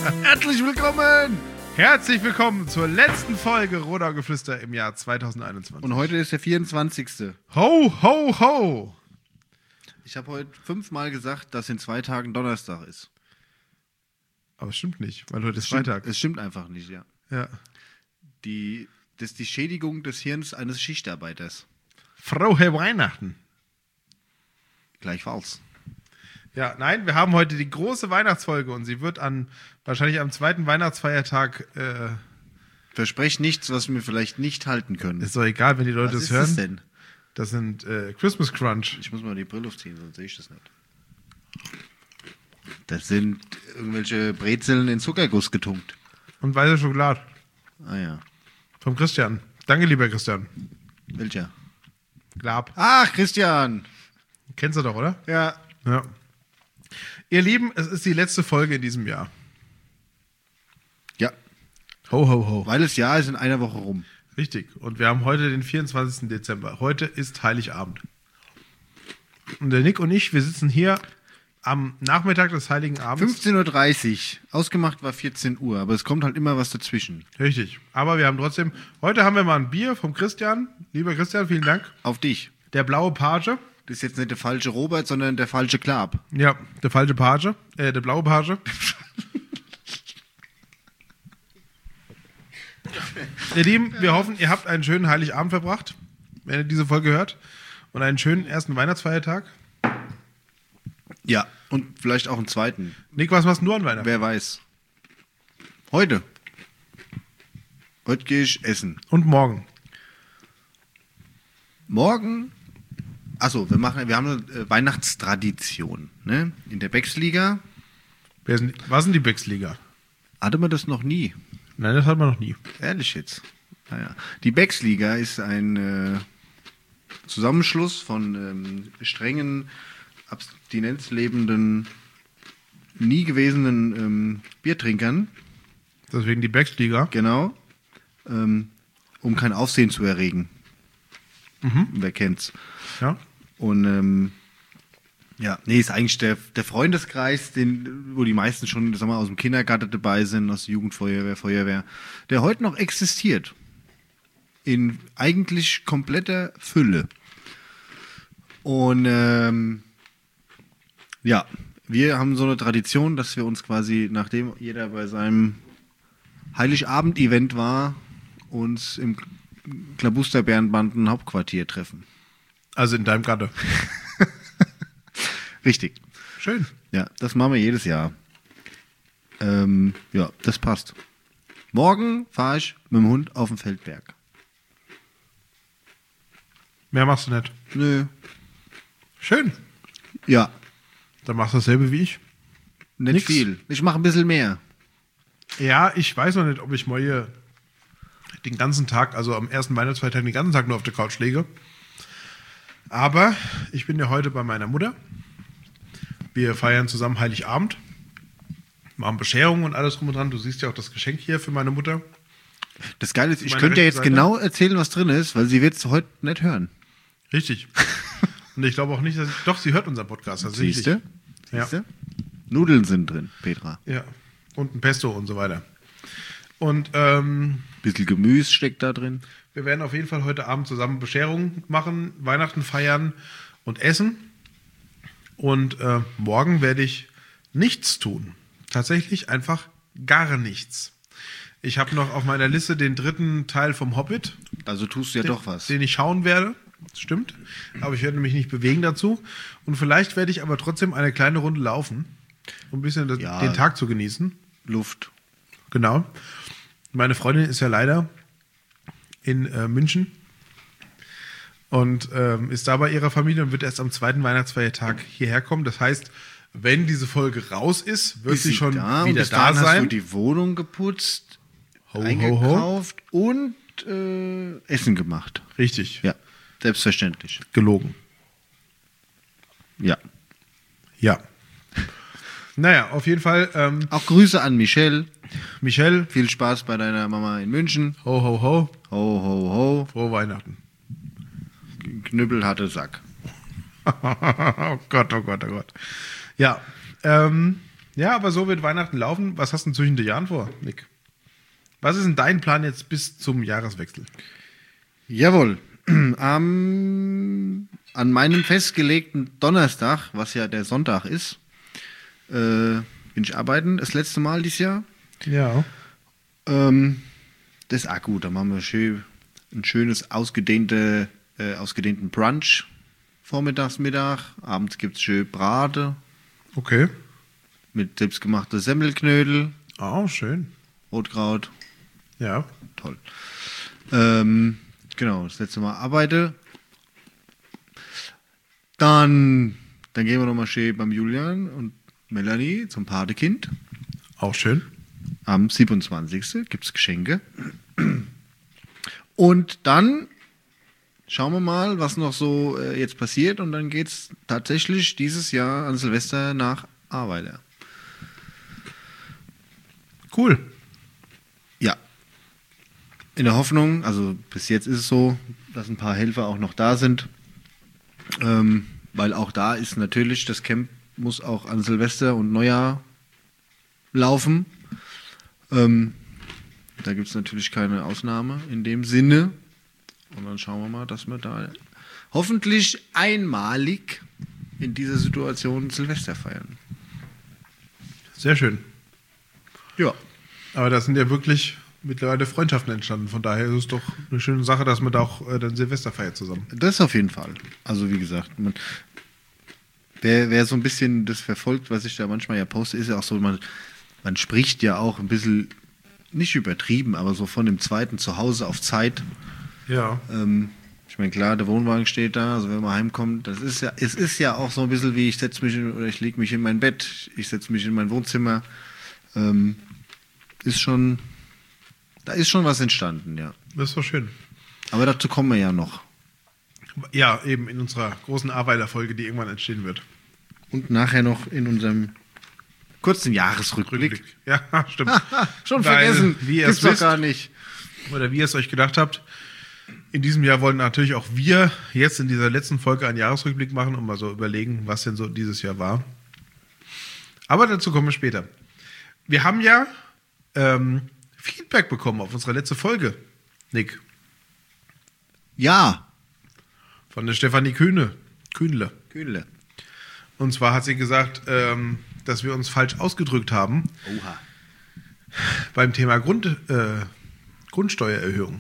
Herzlich willkommen! Herzlich willkommen zur letzten Folge Rodau-Geflüster im Jahr 2021. Und heute ist der 24. Ho, ho, ho! Ich habe heute 5-mal gesagt, dass in 2 Tagen Donnerstag ist. Aber es stimmt nicht, weil heute ist Freitag. Es stimmt einfach nicht, ja. Ja. Das ist die Schädigung des Hirns eines Schichtarbeiters. Frohe Weihnachten! Gleichfalls. Ja, nein, wir haben heute die große Weihnachtsfolge und sie wird wahrscheinlich am zweiten Weihnachtsfeiertag. Versprech nichts, was wir vielleicht nicht halten können. Ist doch egal, wenn die Leute Was es ist hören. das denn? Das sind Christmas Crunch. Ich muss mal die Brille aufziehen, sonst sehe ich das nicht. Das sind irgendwelche Brezeln in Zuckerguss getunkt. Und weiße Schokolade. Ah ja. Vom Christian. Danke, lieber Christian. Welcher? Glab. Ach, Christian! Kennst du doch, oder? Ja. Ja. Ihr Lieben, es ist die letzte Folge in diesem Jahr. Ja. Ho, ho, ho. Weil das Jahr ist in einer Woche rum. Richtig. Und wir haben heute den 24. Dezember. Heute ist Heiligabend. Und der Nick und ich, wir sitzen hier am Nachmittag des Heiligen Abends. 15.30 Uhr. Ausgemacht war 14 Uhr, aber es kommt halt immer was dazwischen. Richtig. Aber wir haben trotzdem, heute haben wir mal ein Bier vom Christian. Lieber Christian, vielen Dank. Auf dich. Der blaue Page. Das ist jetzt nicht der falsche Robert, sondern der falsche Klab. Ja, der falsche Page. Der blaue Page. Ihr Lieben, wir hoffen, ihr habt einen schönen Heiligabend verbracht, wenn ihr diese Folge hört. Und einen schönen ersten Weihnachtsfeiertag. Ja, und vielleicht auch einen zweiten. Nick, was machst du an Weihnachten? Wer weiß. Heute. Heute gehe ich essen. Und morgen. Morgen. Achso, wir haben eine Weihnachtstradition. Ne? In der Becksliga. Was sind die Becksliga? Hatte man das noch nie. Nein, das hat man noch nie. Ehrlich jetzt. Naja. Die Becksliga ist ein Zusammenschluss von strengen, abstinenzlebenden, nie gewesenen Biertrinkern. Deswegen die Becksliga. Genau. Um kein Aufsehen zu erregen. Wer kennt's? Ja. Und ist eigentlich der Freundeskreis, wo die meisten schon, sagen wir, aus dem Kindergarten dabei sind, aus der Jugendfeuerwehr, Feuerwehr, der heute noch existiert. In eigentlich kompletter Fülle. Und wir haben so eine Tradition, dass wir uns quasi, nachdem jeder bei seinem Heiligabend-Event war, uns im Klabusterbärenbanden Hauptquartier treffen. Also in deinem Gatte. Richtig. Schön. Ja, das machen wir jedes Jahr. Das passt. Morgen fahre ich mit dem Hund auf den Feldberg. Mehr machst du nicht. Nö. Schön. Ja, Dann machst du dasselbe wie ich. nicht Nix. viel. Ich mache ein bisschen mehr. Ja, ich weiß noch nicht, ob ich mal hier den ganzen Tag, also am ersten Weihnachtsfeiertag, den ganzen Tag nur auf der Couch lege. Aber ich bin ja heute bei meiner Mutter. Wir feiern zusammen Heiligabend. Machen Bescherung und alles drum und dran. Du siehst ja auch das Geschenk hier für meine Mutter. Das Geile ist, ich Meine könnte ja rechte jetzt Seite. genau erzählen, was drin ist, weil sie wird es heute nicht hören. Richtig. Und ich glaube auch nicht, dass doch, sie hört unseren Podcast. Das ist Siehst richtig. du? Ja. Nudeln sind drin, Petra. Ja. Und ein Pesto und so weiter. Und Bisschen Gemüse steckt da drin. wir werden auf jeden Fall heute Abend zusammen Bescherung machen, Weihnachten feiern und essen. Und morgen werde ich nichts tun. Tatsächlich einfach gar nichts. Ich habe noch auf meiner Liste den 3. Teil vom Hobbit, Also tust du ja doch was. den ich schauen werde. Das stimmt. Aber ich werde mich nicht bewegen dazu. Und vielleicht werde ich aber trotzdem eine kleine Runde laufen, um ein bisschen Ja. den Tag zu genießen. Luft. Genau. Meine Freundin ist ja leider in München und ist da bei ihrer Familie und wird erst am zweiten Weihnachtsfeiertag hierher kommen. Das heißt, wenn diese Folge raus ist, wird sie schon da und wieder bis da dahin hast du sein. die Wohnung geputzt, Ho, ho, ho. eingekauft und Essen gemacht. Richtig, Ja, selbstverständlich. gelogen. Ja. Ja. Naja, auf jeden Fall, Auch Grüße an Michelle. Michelle, Viel Spaß bei deiner Mama in München. ho, ho, ho, Ho, ho, ho. frohe Weihnachten. Knüppelharte Sack. Oh Gott, oh Gott, oh Gott. Ja, Ja, aber so wird Weihnachten laufen. Was hast du denn zwischen den Jahren vor, Nick? Was ist denn dein Plan jetzt bis zum Jahreswechsel? Jawohl. An meinem festgelegten Donnerstag, was ja der Sonntag ist, bin ich arbeiten, das letzte Mal dieses Jahr. Ja. Das ist auch gut, da machen wir ein schönes ausgedehnten Brunch vormittags, Mittag. Abends gibt es schön Brate Okay. mit selbstgemachter Semmelknödel, Oh, schön. Rotkraut. Ja. Toll. Genau, das letzte Mal arbeite. Dann gehen wir nochmal schön beim Julian und Melanie zum Patekind. Auch schön. Am 27. gibt es Geschenke. Und dann schauen wir mal, was noch so jetzt passiert. Und dann geht es tatsächlich dieses Jahr an Silvester nach Ahrweiler. Cool. Ja. In der Hoffnung, also bis jetzt ist es so, dass ein paar Helfer auch noch da sind. Weil auch da ist natürlich, das Camp muss auch an Silvester und Neujahr laufen. Da gibt es natürlich keine Ausnahme in dem Sinne. Und dann schauen wir mal, dass wir da hoffentlich einmalig in dieser Situation Silvester feiern. Sehr schön. Ja. Aber da sind ja wirklich mittlerweile Freundschaften entstanden. Von daher ist es doch eine schöne Sache, dass man da auch dann Silvester feiert zusammen. Das auf jeden Fall. Also wie gesagt, wer so ein bisschen das verfolgt, was ich da manchmal ja poste, ist ja auch so, man spricht ja auch ein bisschen, nicht übertrieben, aber so von dem zweiten Zuhause auf Zeit. Ja. Ich meine, klar, der Wohnwagen steht da, also wenn man heimkommt, es ist ja auch so ein bisschen wie, ich lege mich in mein Bett, ich setze mich in mein Wohnzimmer. Da ist schon was entstanden, ja. Das ist doch schön. Aber dazu kommen wir ja noch. Ja, eben in unserer großen Arbeiterfolge, die irgendwann entstehen wird. Und nachher noch in unserem kurzen Jahresrückblick. Ja, stimmt. Schon Weil, vergessen, wie ihr gibt's es doch wisst, gar nicht. oder wie ihr es euch gedacht habt, in diesem Jahr wollen natürlich auch wir jetzt in dieser letzten Folge einen Jahresrückblick machen und mal so überlegen, was denn so dieses Jahr war. Aber dazu kommen wir später. Wir haben ja Feedback bekommen auf unsere letzte Folge, Nick. Ja. Von der Stefanie Kühnle. Kühle. Und zwar hat sie gesagt, dass wir uns falsch ausgedrückt haben Oha. beim Thema Grundsteuererhöhung.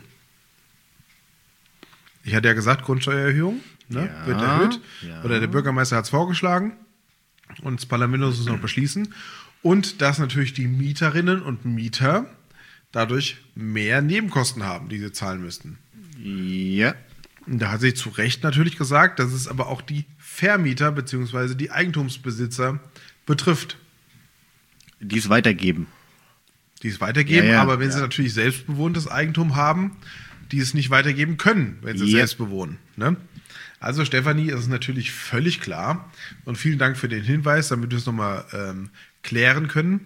Ich hatte ja gesagt, Grundsteuererhöhung wird erhöht. Ja. Oder der Bürgermeister hat es vorgeschlagen. Und das Parlament muss es noch beschließen. Und dass natürlich die Mieterinnen und Mieter dadurch mehr Nebenkosten haben, die sie zahlen müssten. Ja. Und da hat sie zu Recht natürlich gesagt, dass es aber auch die Vermieter bzw. die Eigentumsbesitzer betrifft. Die es weitergeben. Die es weitergeben, Ja, aber wenn sie natürlich selbstbewohntes Eigentum haben, die es nicht weitergeben können, wenn sie selbst bewohnen. Ne? Also Stefanie, ist es natürlich völlig klar und vielen Dank für den Hinweis, damit wir es nochmal klären können.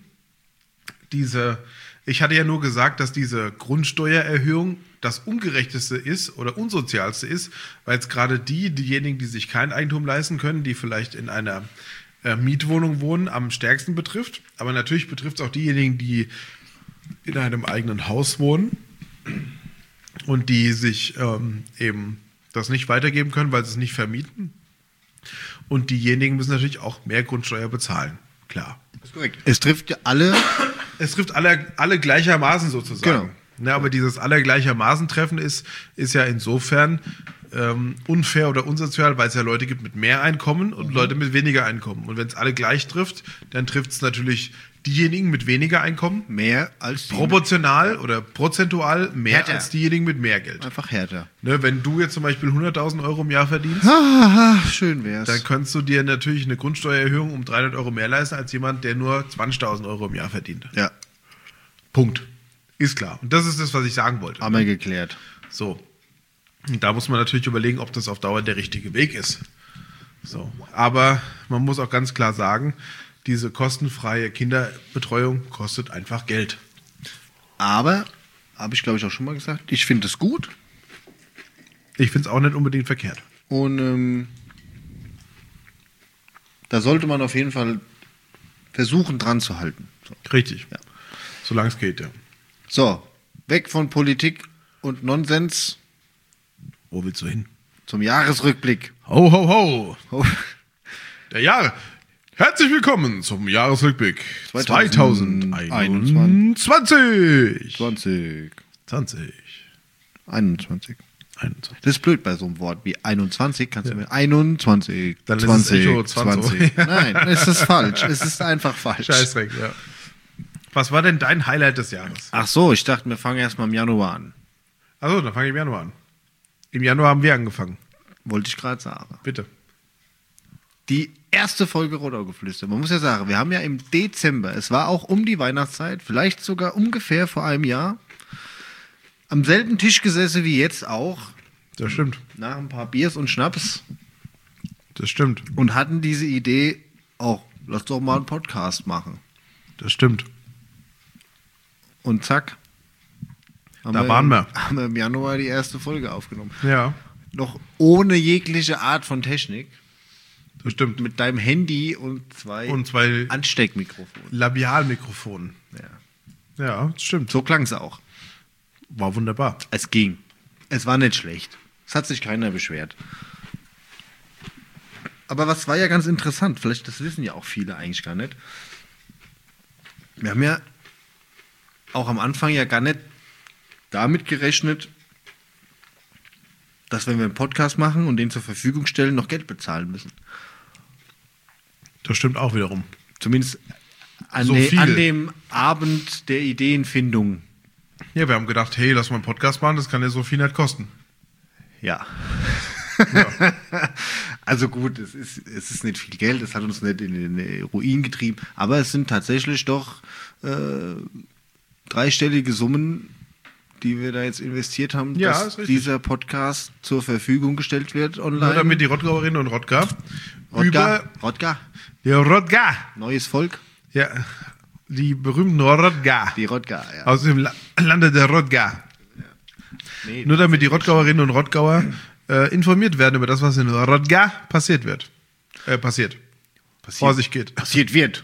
Ich hatte ja nur gesagt, dass diese Grundsteuererhöhung das Ungerechteste ist oder Unsozialste ist, weil es gerade diejenigen, die sich kein Eigentum leisten können, die vielleicht in einer Mietwohnung wohnen, am stärksten betrifft. Aber natürlich betrifft es auch diejenigen, die in einem eigenen Haus wohnen und die sich eben das nicht weitergeben können, weil sie es nicht vermieten. Und diejenigen müssen natürlich auch mehr Grundsteuer bezahlen. Klar. Das ist korrekt. Es trifft ja alle. Es trifft alle gleichermaßen sozusagen. Genau. Ja, aber dieses alle gleichermaßen treffen ist ja insofern unfair oder unsozial, weil es ja Leute gibt mit mehr Einkommen und Leute mit weniger Einkommen. Und wenn es alle gleich trifft, dann trifft es natürlich diejenigen mit weniger Einkommen Mehr als die. proportional oder prozentual mehr Härter. als diejenigen mit mehr Geld. Einfach härter. Ne, wenn du jetzt zum Beispiel 100.000 Euro im Jahr verdienst, Schön wär's. dann könntest du dir natürlich eine Grundsteuererhöhung um 300 Euro mehr leisten als jemand, der nur 20.000 Euro im Jahr verdient. Ja, Punkt. Ist klar. Und das ist das, was ich sagen wollte. haben wir geklärt. So. Und da muss man natürlich überlegen, ob das auf Dauer der richtige Weg ist. So. Aber man muss auch ganz klar sagen, diese kostenfreie Kinderbetreuung kostet einfach Geld. Aber, habe ich glaube ich auch schon mal gesagt, ich finde es gut. Ich finde es auch nicht unbedingt verkehrt. Und da sollte man auf jeden Fall, versuchen dran zu halten. So. Richtig. Ja. Solange es geht, ja. So, weg von Politik und Nonsens Wo willst du hin? zum Jahresrückblick. Ho, ho, ho. Oh, Der Jahre. Herzlich willkommen zum Jahresrückblick 2021. 2021. 20, 20. 21. 21. Das ist blöd bei so einem Wort wie 21. Kannst du mir 21, Dann ist 20, es Echo 20. Nein, es ist falsch. Es ist einfach falsch. Scheißdreck, ja. Was war denn dein Highlight des Jahres? Ach so, ich dachte, wir fangen erst mal im Januar an. Achso, dann fange ich im Januar an. Im Januar haben wir angefangen. Wollte ich gerade sagen. Bitte. Die erste Folge Rotaugeflüster. Man muss ja sagen, wir haben ja im Dezember, es war auch um die Weihnachtszeit, vielleicht sogar ungefähr vor einem Jahr, am selben Tisch gesessen wie jetzt auch, Das stimmt. nach ein paar Biers und Schnaps Das stimmt. und hatten diese Idee, auch, lass doch mal einen Podcast machen. Das stimmt. Und zack. Waren wir. Haben wir im Januar die erste Folge aufgenommen. Ja, Noch ohne jegliche Art von Technik. das stimmt. Mit deinem Handy und zwei Ansteckmikrofonen. Labialmikrofonen. Ja. Ja, das stimmt. So klang es auch. War wunderbar. Es ging. Es war nicht schlecht. Es hat sich keiner beschwert. Aber was war ja ganz interessant, vielleicht das wissen ja auch viele eigentlich gar nicht. Wir haben ja auch am Anfang ja gar nicht damit gerechnet, dass wenn wir einen Podcast machen und den zur Verfügung stellen, noch Geld bezahlen müssen. Das stimmt auch wiederum. Zumindest an, So viel. an dem Abend der Ideenfindung. Ja, wir haben gedacht, hey, lass mal einen Podcast machen, das kann ja so viel nicht kosten. Ja. Also gut, es ist nicht viel Geld, es hat uns nicht in den Ruin getrieben, aber es sind tatsächlich doch dreistellige Summen, die wir da jetzt investiert haben, Ja, ist dass richtig. dieser Podcast zur Verfügung gestellt wird online. Nur damit die Rottgauerinnen und Rottgau Rodga, die Rottgau, neues Volk, ja, die berühmten Rottgau, die Rodga, ja. aus dem Lande der Rottgau. Nee, Nur damit die Rottgauerinnen und Rottgauer informiert werden über das, was in Rottgau passiert wird. Passiert. Vorsicht geht. passiert wird.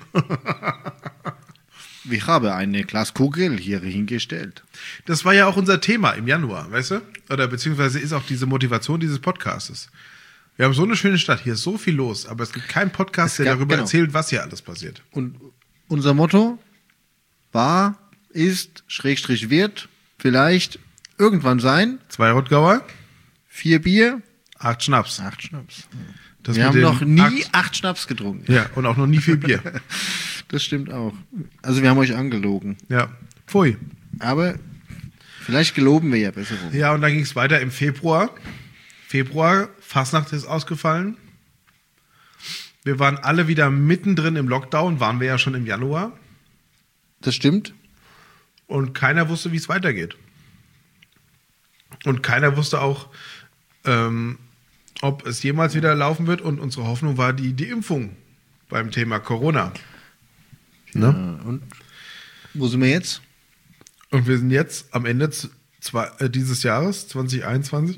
Ich habe eine Glaskugel hier hingestellt. Das war ja auch unser Thema im Januar, weißt du? Oder beziehungsweise ist auch diese Motivation dieses Podcastes. Wir haben so eine schöne Stadt, hier ist so viel los, aber es gibt keinen Podcast, der darüber erzählt, was hier alles passiert. Und unser Motto war, ist, Schrägstrich wird, vielleicht irgendwann sein, 2 Rottgauer, 4 Bier, 8 Schnaps. 8 Schnaps. Das Wir mit haben den noch nie 8 Schnaps getrunken. Ja, und auch noch nie viel Bier. Das stimmt auch. Also wir haben euch angelogen. Ja, pfui. Aber vielleicht geloben wir ja besser rum. Ja, und dann ging es weiter im Februar. Fastnacht ist ausgefallen. Wir waren alle wieder mittendrin im Lockdown, waren wir ja schon im Januar. Das stimmt. Und keiner wusste, wie es weitergeht. Und keiner wusste auch, ob es jemals wieder laufen wird. Und unsere Hoffnung war die Impfung beim Thema Corona. Ne? Und wo sind wir jetzt? Und wir sind jetzt am Ende dieses Jahres, 2021.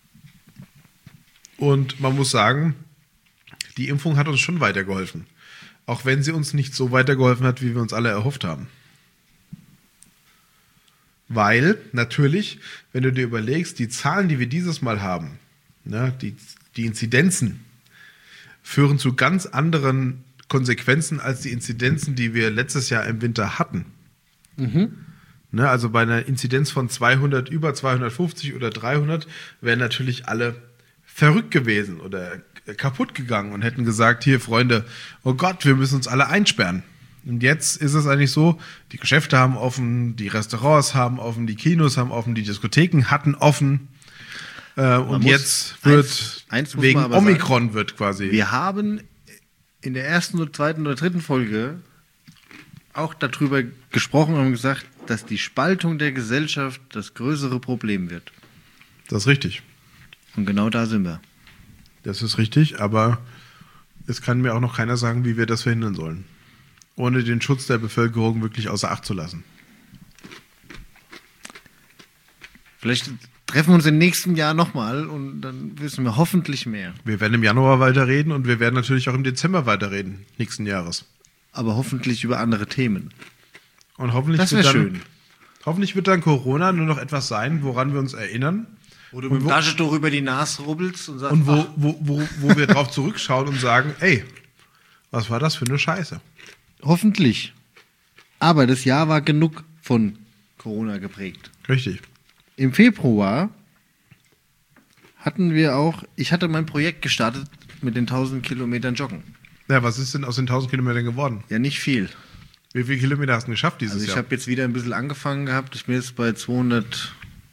Und man muss sagen, die Impfung hat uns schon weitergeholfen. Auch wenn sie uns nicht so weitergeholfen hat, wie wir uns alle erhofft haben. Weil, natürlich, wenn du dir überlegst, die Zahlen, die wir dieses Mal haben, ne, die Inzidenzen, führen zu ganz anderen Konsequenzen als die Inzidenzen, die wir letztes Jahr im Winter hatten. Ne, also bei einer Inzidenz von 200, über 250 oder 300 wären natürlich alle verrückt gewesen oder kaputt gegangen und hätten gesagt, hier Freunde, oh Gott, wir müssen uns alle einsperren. Und jetzt ist es eigentlich so, die Geschäfte haben offen, die Restaurants haben offen, die Kinos haben offen, die Diskotheken hatten offen. Und jetzt wird eins muss wegen man aber Omikron sagen, wird quasi. wir haben in der ersten oder zweiten oder dritten Folge auch darüber gesprochen und haben gesagt, dass die Spaltung der Gesellschaft das größere Problem wird. Das ist richtig. Und genau da sind wir. Das ist richtig, aber es kann mir auch noch keiner sagen, wie wir das verhindern sollen. Ohne den Schutz der Bevölkerung wirklich außer Acht zu lassen. Vielleicht treffen wir uns im nächsten Jahr nochmal und dann wissen wir hoffentlich mehr. Wir werden im Januar weiterreden und wir werden natürlich auch im Dezember weiterreden, nächsten Jahres. aber hoffentlich über andere Themen. Und hoffentlich Das wäre schön. Hoffentlich wird dann Corona nur noch etwas sein, woran wir uns erinnern. Wo du mit dem Taschentuch über die Nase rubbelst und sagst, Und wo wir drauf zurückschauen und sagen, ey, was war das für eine Scheiße? hoffentlich. Aber das Jahr war genug von Corona geprägt. Richtig. Im Februar ich hatte mein Projekt gestartet mit den 1000 Kilometern Joggen. Ja, was ist denn aus den 1000 Kilometern geworden? Ja, nicht viel. Wie viele Kilometer hast du geschafft dieses Also ich Jahr? habe jetzt wieder ein bisschen angefangen gehabt. Ich bin jetzt bei 220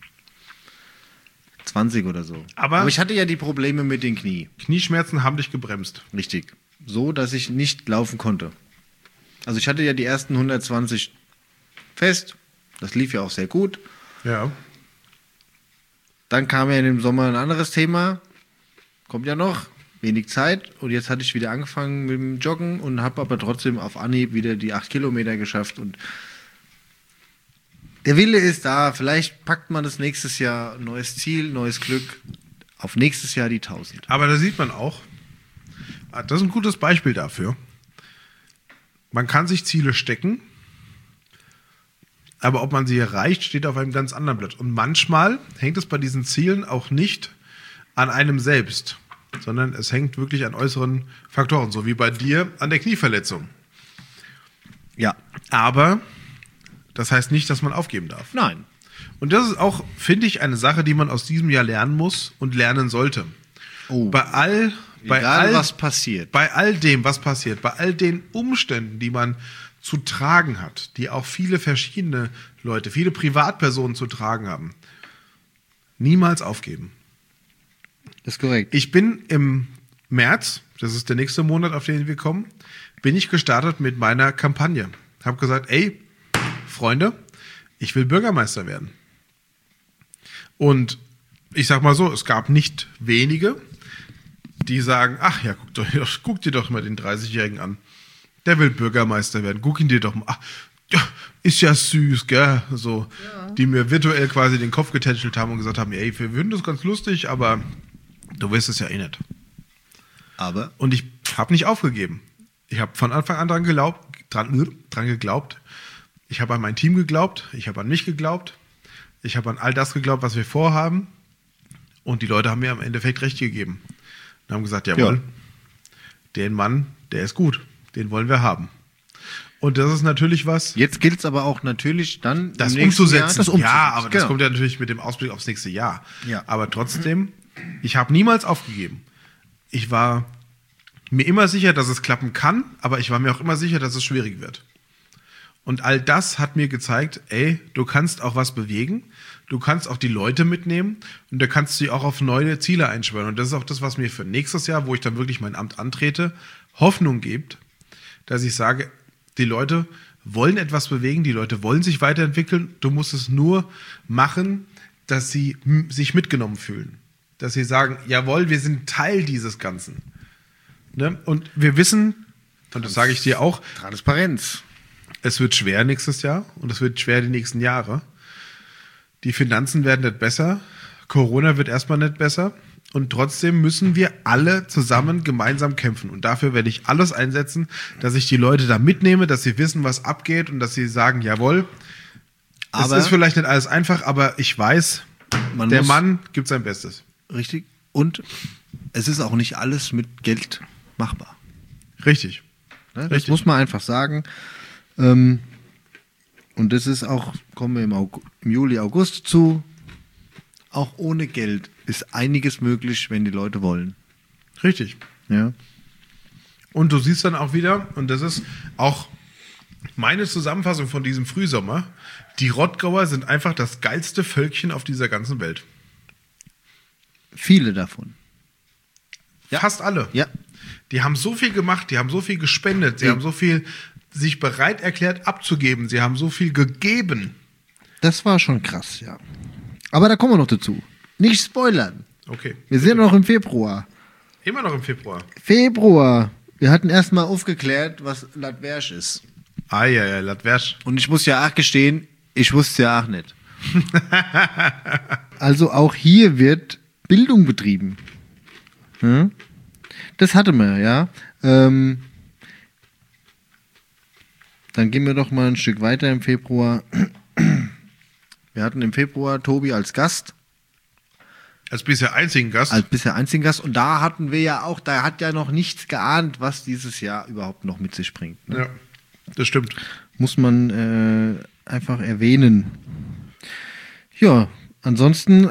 oder so. Aber ich hatte ja die Probleme mit den Knie. Knieschmerzen haben dich gebremst. Richtig. So, dass ich nicht laufen konnte. Also ich hatte ja die ersten 120 fest. Das lief ja auch sehr gut. Ja. Dann kam ja in dem Sommer ein anderes Thema. Kommt ja noch. Wenig Zeit. Und jetzt hatte ich wieder angefangen mit dem Joggen und habe aber trotzdem auf Anhieb wieder die 8 Kilometer geschafft. Und der Wille ist da. Vielleicht packt man das nächstes Jahr. Neues Ziel, neues Glück. Auf nächstes Jahr die 1000. Aber da sieht man auch, das ist ein gutes Beispiel dafür. Man kann sich Ziele stecken, aber ob man sie erreicht, steht auf einem ganz anderen Blatt. Und manchmal hängt es bei diesen Zielen auch nicht an einem selbst, sondern es hängt wirklich an äußeren Faktoren, so wie bei dir an der Knieverletzung. Ja. Aber das heißt nicht, dass man aufgeben darf. Nein. Und das ist auch, finde ich, eine Sache, die man aus diesem Jahr lernen muss und lernen sollte. Oh. Was passiert. Bei all dem, was passiert, bei all den Umständen, die man zu tragen hat, die auch viele verschiedene Leute, viele Privatpersonen zu tragen haben, niemals aufgeben. Das ist korrekt. Ich bin im März, das ist der nächste Monat, auf den wir kommen, bin ich gestartet mit meiner Kampagne. Habe gesagt, ey, Freunde, ich will Bürgermeister werden. Und ich sag mal so, es gab nicht wenige, die sagen, ach ja, guck dir doch mal den 30-Jährigen an. Der will Bürgermeister werden. Guck ihn dir doch mal. Ach, ja, ist ja süß, gell? So, ja. Die mir virtuell quasi den Kopf getätschelt haben und gesagt haben, ey, wir finden das ganz lustig, aber du wirst es ja eh nicht. Aber? Und ich habe nicht aufgegeben. Ich habe von Anfang an dran geglaubt. Ich habe an mein Team geglaubt. Ich habe an mich geglaubt. Ich habe an all das geglaubt, was wir vorhaben. Und die Leute haben mir im Endeffekt recht gegeben. Und haben gesagt, jawohl, den Mann, der ist gut. Den wollen wir haben. Und das ist natürlich was. Jetzt gilt es aber auch natürlich dann das umzusetzen. Jahr, ja, aber das kommt ja natürlich mit dem Ausblick aufs nächste Jahr. Ja. Aber trotzdem, ich habe niemals aufgegeben. Ich war mir immer sicher, dass es klappen kann, aber ich war mir auch immer sicher, dass es schwierig wird. Und all das hat mir gezeigt, ey, du kannst auch was bewegen, du kannst auch die Leute mitnehmen und du kannst sie auch auf neue Ziele einschwören. Und das ist auch das, was mir für nächstes Jahr, wo ich dann wirklich mein Amt antrete, Hoffnung gibt, dass ich sage, die Leute wollen etwas bewegen, die Leute wollen sich weiterentwickeln, du musst es nur machen, dass sie sich mitgenommen fühlen. Dass sie sagen, jawohl, wir sind Teil dieses Ganzen. Ne? Und wir wissen, und das sage ich dir auch, Transparenz. Es wird schwer nächstes Jahr und es wird schwer die nächsten Jahre. Die Finanzen werden nicht besser, Corona wird erstmal nicht besser. Und trotzdem müssen wir alle zusammen gemeinsam kämpfen. Und dafür werde ich alles einsetzen, dass ich die Leute da mitnehme, dass sie wissen, was abgeht und dass sie sagen, jawohl, es ist vielleicht nicht alles einfach, aber ich weiß, der Mann gibt sein Bestes. Richtig. Und es ist auch nicht alles mit Geld machbar. Richtig. Ne? Das muss man einfach sagen. Und das ist auch, kommen wir im Juli, August zu, auch ohne Geld ist einiges möglich, wenn die Leute wollen. Richtig. Ja. Und du siehst dann auch wieder, und das ist auch meine Zusammenfassung von diesem Frühsommer, die Rottgauer sind einfach das geilste Völkchen auf dieser ganzen Welt. Viele davon. Ja. Fast alle. Ja. Die haben so viel gemacht, die haben so viel gespendet, sie haben so viel sich bereit erklärt abzugeben, sie haben so viel gegeben. Das war schon krass, ja. Aber da kommen wir noch dazu. Nicht spoilern. Okay. Wir sind noch im Februar. Immer noch im Februar. Februar. Wir hatten erstmal aufgeklärt, was Latversch ist. Ah ja, Latversch. Und ich muss ja auch gestehen, ich wusste ja auch nicht. Also auch hier wird Bildung betrieben. Das hatte man, ja. Dann gehen wir doch mal ein Stück weiter im Februar. Wir hatten im Februar Tobi als Gast. Als bisher einzigen Gast. Als bisher einzigen Gast. Und da hatten wir ja auch, da hat ja noch nichts geahnt, was dieses Jahr überhaupt noch mit sich bringt. Ne? Ja, das stimmt. Muss man einfach erwähnen. Ja, ansonsten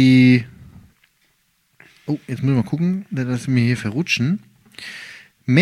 Oh, jetzt müssen wir mal gucken, dass wir hier verrutschen. Im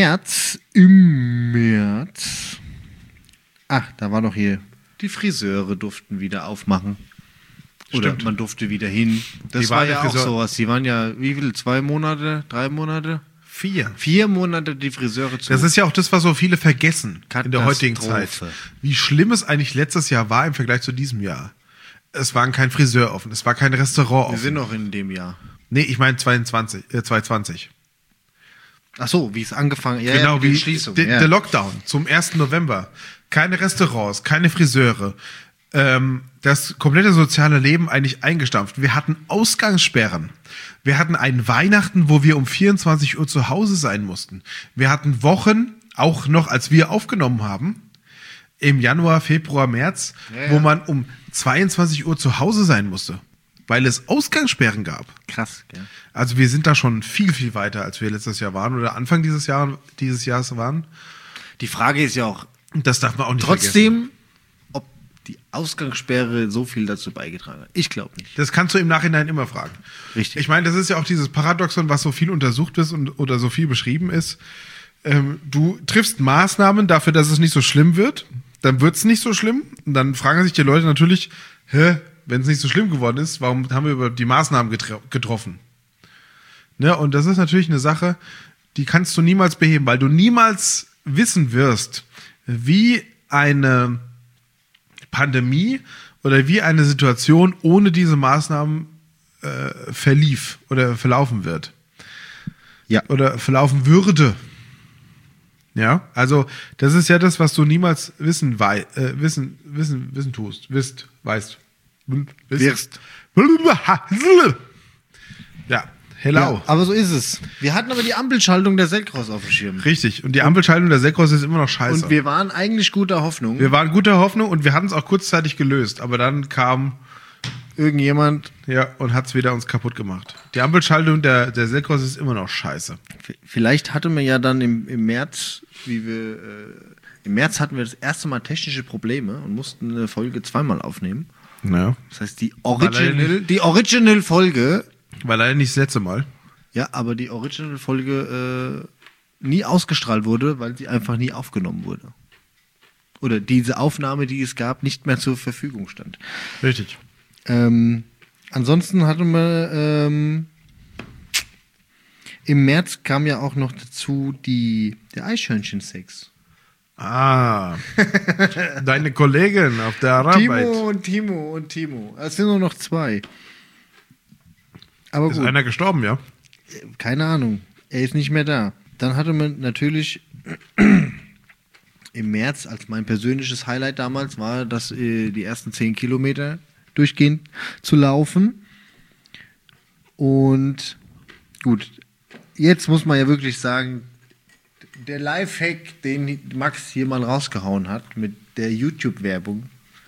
März. Ach, da war doch hier. Die Friseure durften wieder aufmachen. Oder Stimmt. man durfte wieder hin. Das war ja auch sowas. Die waren ja, wie viel? 2 Monate? 3 Monate? 4. 4 Monate die Friseure zu. Das ist ja auch das, was so viele vergessen in der heutigen Zeit. Katastrophe. Wie schlimm es eigentlich letztes Jahr war im Vergleich zu diesem Jahr. Es war kein Friseur offen, es war kein Restaurant Wir offen. sind noch in dem Jahr. Nee, ich meine 2020. Ach so, wie es angefangen hat. Genau, mit wie den Schließungen. der Lockdown zum 1. November. Keine Restaurants, keine Friseure. Das komplette soziale Leben eigentlich eingestampft. Wir hatten Ausgangssperren. Wir hatten ein Weihnachten, wo wir um 24 Uhr zu Hause sein mussten. Wir hatten Wochen, auch noch als wir aufgenommen haben, im Januar, Februar, März, wo man um 22 Uhr zu Hause sein musste, weil es Ausgangssperren gab. Krass, gell? Also wir sind da schon viel, viel weiter, als wir letztes Jahr waren oder Anfang dieses Jahres waren. Die Frage ist ja auch, Das darf man auch nicht vergessen. trotzdem, ob die Ausgangssperre so viel dazu beigetragen hat. Ich glaube nicht. Das kannst du im Nachhinein immer fragen. Richtig. Ich meine, das ist ja auch dieses Paradoxon, was so viel untersucht ist oder so viel beschrieben ist. Du triffst Maßnahmen dafür, dass es nicht so schlimm wird. Dann wird es nicht so schlimm. Und dann fragen sich die Leute natürlich, wenn es nicht so schlimm geworden ist, warum haben wir über die Maßnahmen getroffen? Ne? Und das ist natürlich eine Sache, die kannst du niemals beheben, weil du niemals wissen wirst, wie eine Pandemie oder wie eine Situation ohne diese Maßnahmen verlief oder verlaufen wird. Ja. Oder verlaufen würde. Ja, also das ist ja das, was du niemals wissen tust. Wirst. Ja, hello. Ja, aber so ist es. Wir hatten aber die Ampelschaltung der Selkros auf dem Schirm. Richtig. Und die Ampelschaltung der Selkros ist immer noch scheiße. Und wir waren eigentlich guter Hoffnung. Wir waren guter Hoffnung und wir hatten es auch kurzzeitig gelöst. Aber dann kam Irgendjemand. und hat es wieder uns kaputt gemacht. Die Ampelschaltung der Selkros ist immer noch scheiße. Vielleicht hatten wir ja dann im März, im März hatten wir das erste Mal technische Probleme und mussten eine Folge 2-mal aufnehmen. Ja. Das heißt, die Original-Folge. War leider nicht das letzte Mal. Ja, aber die Original-Folge nie ausgestrahlt wurde, weil sie einfach nie aufgenommen wurde. Oder diese Aufnahme, die es gab, nicht mehr zur Verfügung stand. Richtig. Ansonsten hatten wir im März kam ja auch noch dazu der Eichhörnchen-Sex. Ah. Deine Kollegin auf der Arbeit. Timo. Es sind nur noch 2. Aber Ist gut. einer gestorben, ja? Keine Ahnung. Er ist nicht mehr da. Dann hatte man natürlich im März, als mein persönliches Highlight damals war, dass die ersten 10 Kilometer durchgehend zu laufen. Und gut, jetzt muss man ja wirklich sagen, der Lifehack, den Max hier mal rausgehauen hat mit der YouTube-Werbung,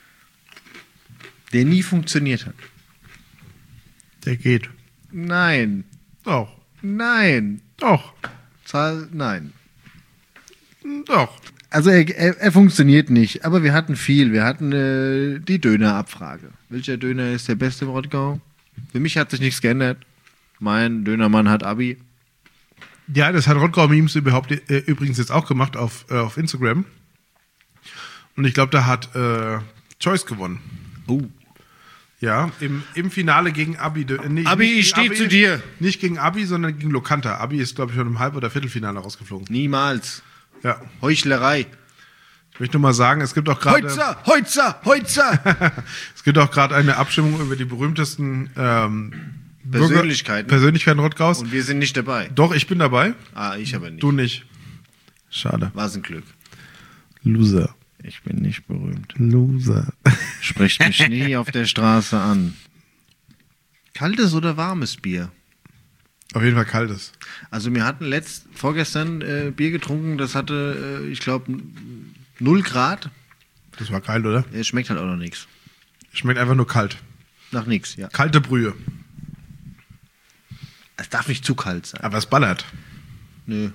der nie funktioniert hat. Der geht. Nein. Doch. Nein. Doch. Nein. Doch. Also er funktioniert nicht, aber wir hatten viel. Wir hatten die Dönerabfrage. Welcher Döner ist der beste im Rottgau? Für mich hat sich nichts geändert. Mein Dönermann hat Abi. Ja, das hat Rottgau Memes übrigens jetzt auch gemacht auf Instagram. Und ich glaube, da hat Choice gewonnen. Oh. Ja, im Finale gegen Abi. Abi, ich stehe zu dir. Nicht gegen Abi, sondern gegen Lokanta. Abi ist, glaube ich, schon im Halb- oder Viertelfinale rausgeflogen. Niemals. Ja. Heuchlerei. Ich möchte nur mal sagen, es gibt auch gerade... Heutzer! Es gibt auch gerade eine Abstimmung über die berühmtesten Persönlichkeiten Rottgaus. Und wir sind nicht dabei. Doch, ich bin dabei. Ah, ich aber nicht. Du nicht. Schade. War's ein Glück. Loser. Ich bin nicht berühmt. Loser. Sprecht mich nie auf der Straße an. Kaltes oder warmes Bier? Auf jeden Fall kaltes. Also wir hatten vorgestern Bier getrunken, das hatte, ich glaube, 0 Grad. Das war geil, oder? Es schmeckt halt auch noch nichts. Schmeckt einfach nur kalt. Nach nichts, ja. Kalte Brühe. Es darf nicht zu kalt sein. Aber es ballert. Nö.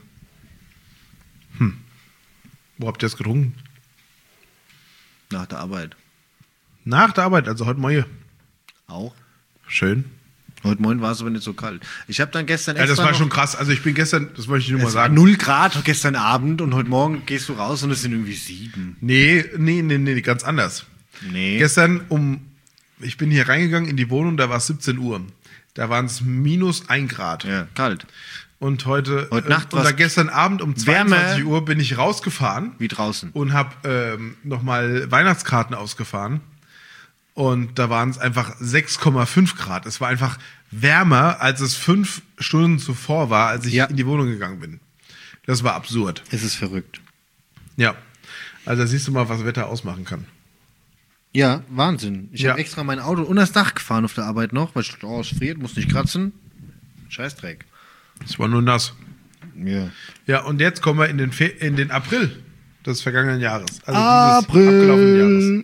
Wo habt ihr es getrunken? Nach der Arbeit. Nach der Arbeit, also heute Morgen. Auch. Schön. Heute Morgen war es aber nicht so kalt. Ich habe dann gestern Ja, das extra war noch- schon krass. Also ich bin gestern, das wollte ich nur mal Es war sagen. 0 Grad gestern Abend und heute Morgen gehst du raus und es sind irgendwie 7. Nee, ganz anders. Nee. Gestern ich bin hier reingegangen in die Wohnung, da war es 17 Uhr. Da waren es -1 Grad. Ja, kalt. Und heute Nacht und da war's gestern Abend um 22 Uhr bin ich rausgefahren Wie draußen. und habe nochmal Weihnachtskarten ausgefahren. Und da waren es einfach 6,5 Grad. Es war einfach wärmer, als es 5 Stunden zuvor war, als ich Ja. in die Wohnung gegangen bin. Das war absurd. Es ist verrückt. Ja. Also da siehst du mal, was Wetter ausmachen kann. Ja, Wahnsinn. Ich Ja. habe extra mein Auto unter das Dach gefahren auf der Arbeit noch, weil ich dachte, oh, es friert, muss nicht kratzen. Scheißdreck. Es war nur nass. Ja. Ja, und jetzt kommen wir in den April des vergangenen Jahres. Also dieses abgelaufenen Jahres.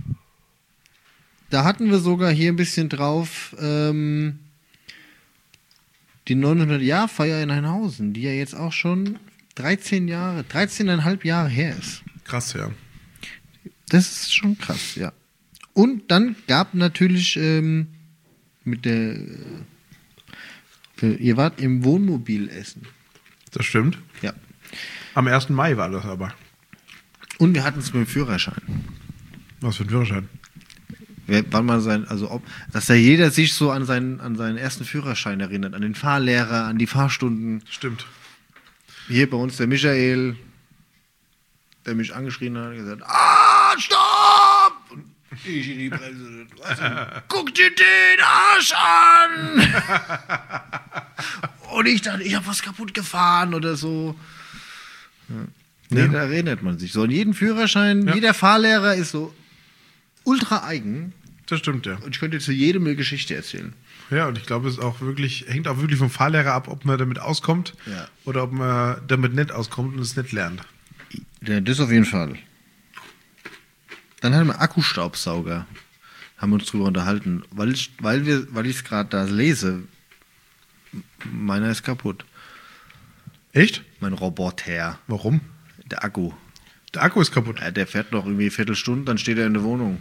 Da hatten wir sogar hier ein bisschen drauf die 900-Jahr-Feier in Heinhausen, die ja jetzt auch schon 13,5 Jahre her ist. Krass, ja. Das ist schon krass, ja. Und dann gab natürlich ihr wart im Wohnmobil essen. Das stimmt. Ja. Am 1. Mai war das aber. Und wir hatten es mit dem Führerschein. Was für ein Führerschein? Wann man dass da jeder sich so an seinen ersten Führerschein erinnert, an den Fahrlehrer, an die Fahrstunden. Stimmt. Hier bei uns der Michael, der mich angeschrien hat, gesagt, stopp! Und ich in die Bremse. Also, guck dir den Arsch an! Und ich dachte, ich habe was kaputt gefahren oder so. Ja. Nee, Ja. da erinnert man sich so. Und jeden Führerschein, jeder Fahrlehrer ist so ultra eigen. Das stimmt, ja. Und ich könnte zu jedem eine Geschichte erzählen. Ja, und ich glaube, es hängt auch wirklich vom Fahrlehrer ab, ob man damit auskommt Ja. oder ob man damit nicht auskommt und es nicht lernt. Ja, das auf jeden Fall. Dann hatten wir Akkustaubsauger. Haben wir uns drüber unterhalten. Weil ich es gerade da lese, meiner ist kaputt. Echt? Mein Roboter. Warum? Der Akku. Der Akku ist kaputt. Ja, der fährt noch irgendwie eine Viertelstunde, dann steht er in der Wohnung.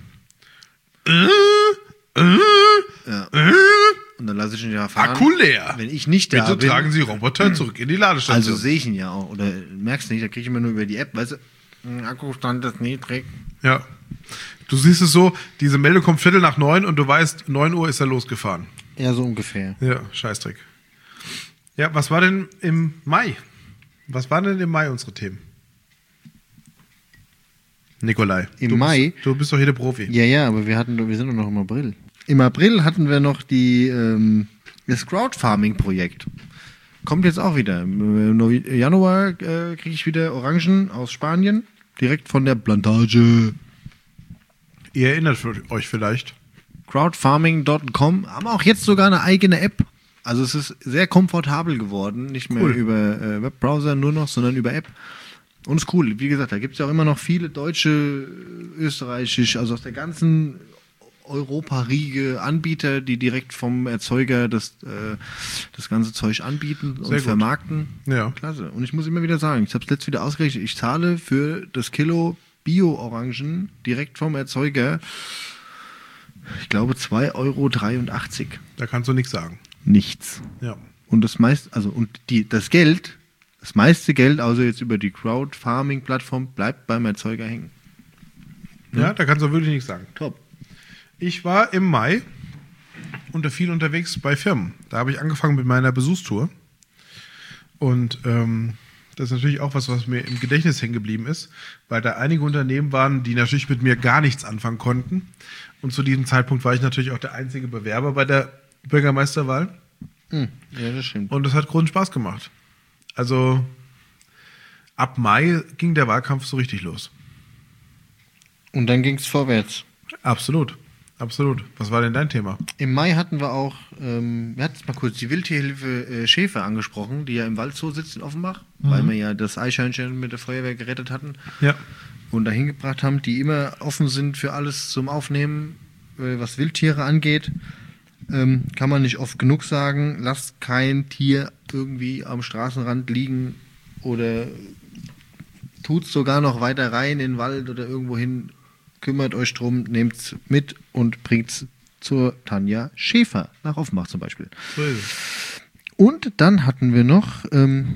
Ja. Und dann lasse ich ihn ja fahren. Akku leer. Wenn ich nicht da Bitte bin. tragen Sie Roboter zurück in die Ladestation. Also sehe ich ihn ja auch. Oder merkst du nicht, da kriege ich immer nur über die App, weißt du, Akkustand ist niedrig. Ja. Du siehst es so, diese Meldung kommt 8:45 und du weißt, 9 Uhr ist er losgefahren. Ja, so ungefähr. Ja, Scheißdreck. Ja, was war denn im Mai? Was waren denn im Mai unsere Themen? Nikolai. Im Mai? Du bist doch hier der Profi. Ja, aber wir sind doch noch im April. Im April hatten wir noch das Crowdfarming-Projekt. Kommt jetzt auch wieder. Im Januar kriege ich wieder Orangen aus Spanien, direkt von der Plantage. Ihr erinnert euch vielleicht. Crowdfarming.com haben auch jetzt sogar eine eigene App. Also es ist sehr komfortabel geworden, nicht mehr Cool. über Webbrowser nur noch, sondern über App. Und ist cool. Wie gesagt, da gibt es ja auch immer noch viele deutsche, österreichische, also aus der ganzen Europa-Riege Anbieter, die direkt vom Erzeuger das ganze Zeug anbieten und Sehr gut. vermarkten. Ja. Klasse. Und ich muss immer wieder sagen, ich habe es letztes wieder ausgerechnet, ich zahle für das Kilo Bio-Orangen direkt vom Erzeuger, ich glaube 2,83 Euro. Da kannst du nichts sagen. Nichts. Ja. Und das meiste, das meiste Geld, außer jetzt über die Crowdfarming-Plattform, bleibt beim Erzeuger hängen. Ja, da kannst du wirklich nichts sagen. Top. Ich war im Mai viel unterwegs bei Firmen. Da habe ich angefangen mit meiner Besuchstour. Und das ist natürlich auch was mir im Gedächtnis hängen geblieben ist, weil da einige Unternehmen waren, die natürlich mit mir gar nichts anfangen konnten. Und zu diesem Zeitpunkt war ich natürlich auch der einzige Bewerber bei der Bürgermeisterwahl. Ja, das stimmt. Und das hat großen Spaß gemacht. Also ab Mai ging der Wahlkampf so richtig los. Und dann ging es vorwärts. Absolut. Absolut. Was war denn dein Thema? Im Mai hatten wir auch, wir hatten jetzt mal kurz die Wildtierhilfe Schäfer angesprochen, die ja im Waldzoo sitzt in Offenbach, weil wir ja das Eichhörnchen mit der Feuerwehr gerettet hatten. Ja. und dahin gebracht haben, die immer offen sind für alles zum Aufnehmen, was Wildtiere angeht. Kann man nicht oft genug sagen, lasst kein Tier irgendwie am Straßenrand liegen oder tut sogar noch weiter rein in den Wald oder irgendwo hin. Kümmert euch drum, nehmt's mit und bringt's zur Tanja Schäfer nach Offenbach zum Beispiel. Und dann hatten wir noch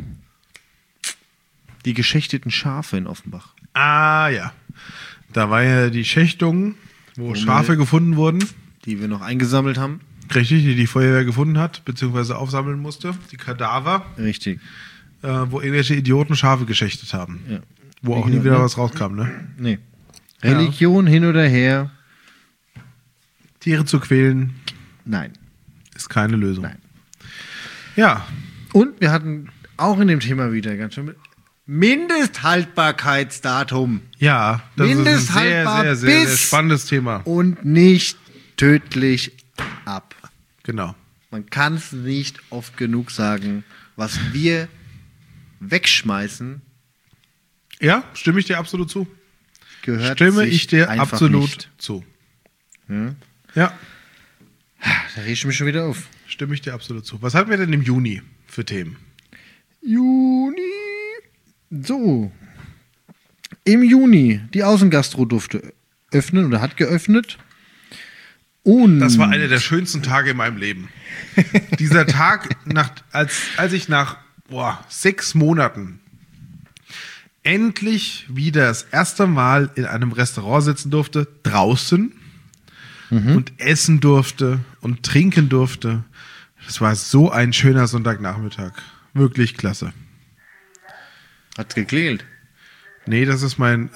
die geschächteten Schafe in Offenbach. Ah ja, da war ja die Schächtung, wo Schafe gefunden wurden. Die wir noch eingesammelt haben. Richtig, die Feuerwehr gefunden hat, beziehungsweise aufsammeln musste. Die Kadaver. Richtig. Wo irgendwelche Idioten Schafe geschächtet haben. Ja. Wo auch nie wieder was rauskam, ne? Nee. Religion hin oder her. Tiere zu quälen Nein. ist keine Lösung. Nein. Ja. Und wir hatten auch in dem Thema wieder ganz schön Mindesthaltbarkeitsdatum. Ja, das ist ein Mindesthaltbar sehr, sehr, sehr, sehr bis spannendes Thema. und nicht tödlich ab. Genau. Man kann es nicht oft genug sagen, was wir wegschmeißen, Ja, stimme ich dir absolut zu. gehört Stimme sich ich dir einfach absolut nicht. zu. Ja? Ja, Da reg ich mich schon wieder auf. stimme ich dir absolut zu. Was hatten wir denn im Juni für Themen? Juni. So. Im Juni, die Außengastro durfte öffnen oder hat geöffnet. Und Das war einer der schönsten Tage in meinem Leben. Dieser Tag, als ich nach 6 Monaten endlich wieder das erste Mal in einem Restaurant sitzen durfte, draußen, und essen durfte und trinken durfte. Das war so ein schöner Sonntagnachmittag. Wirklich klasse. Hat's geklingelt. Nee, das ist mein...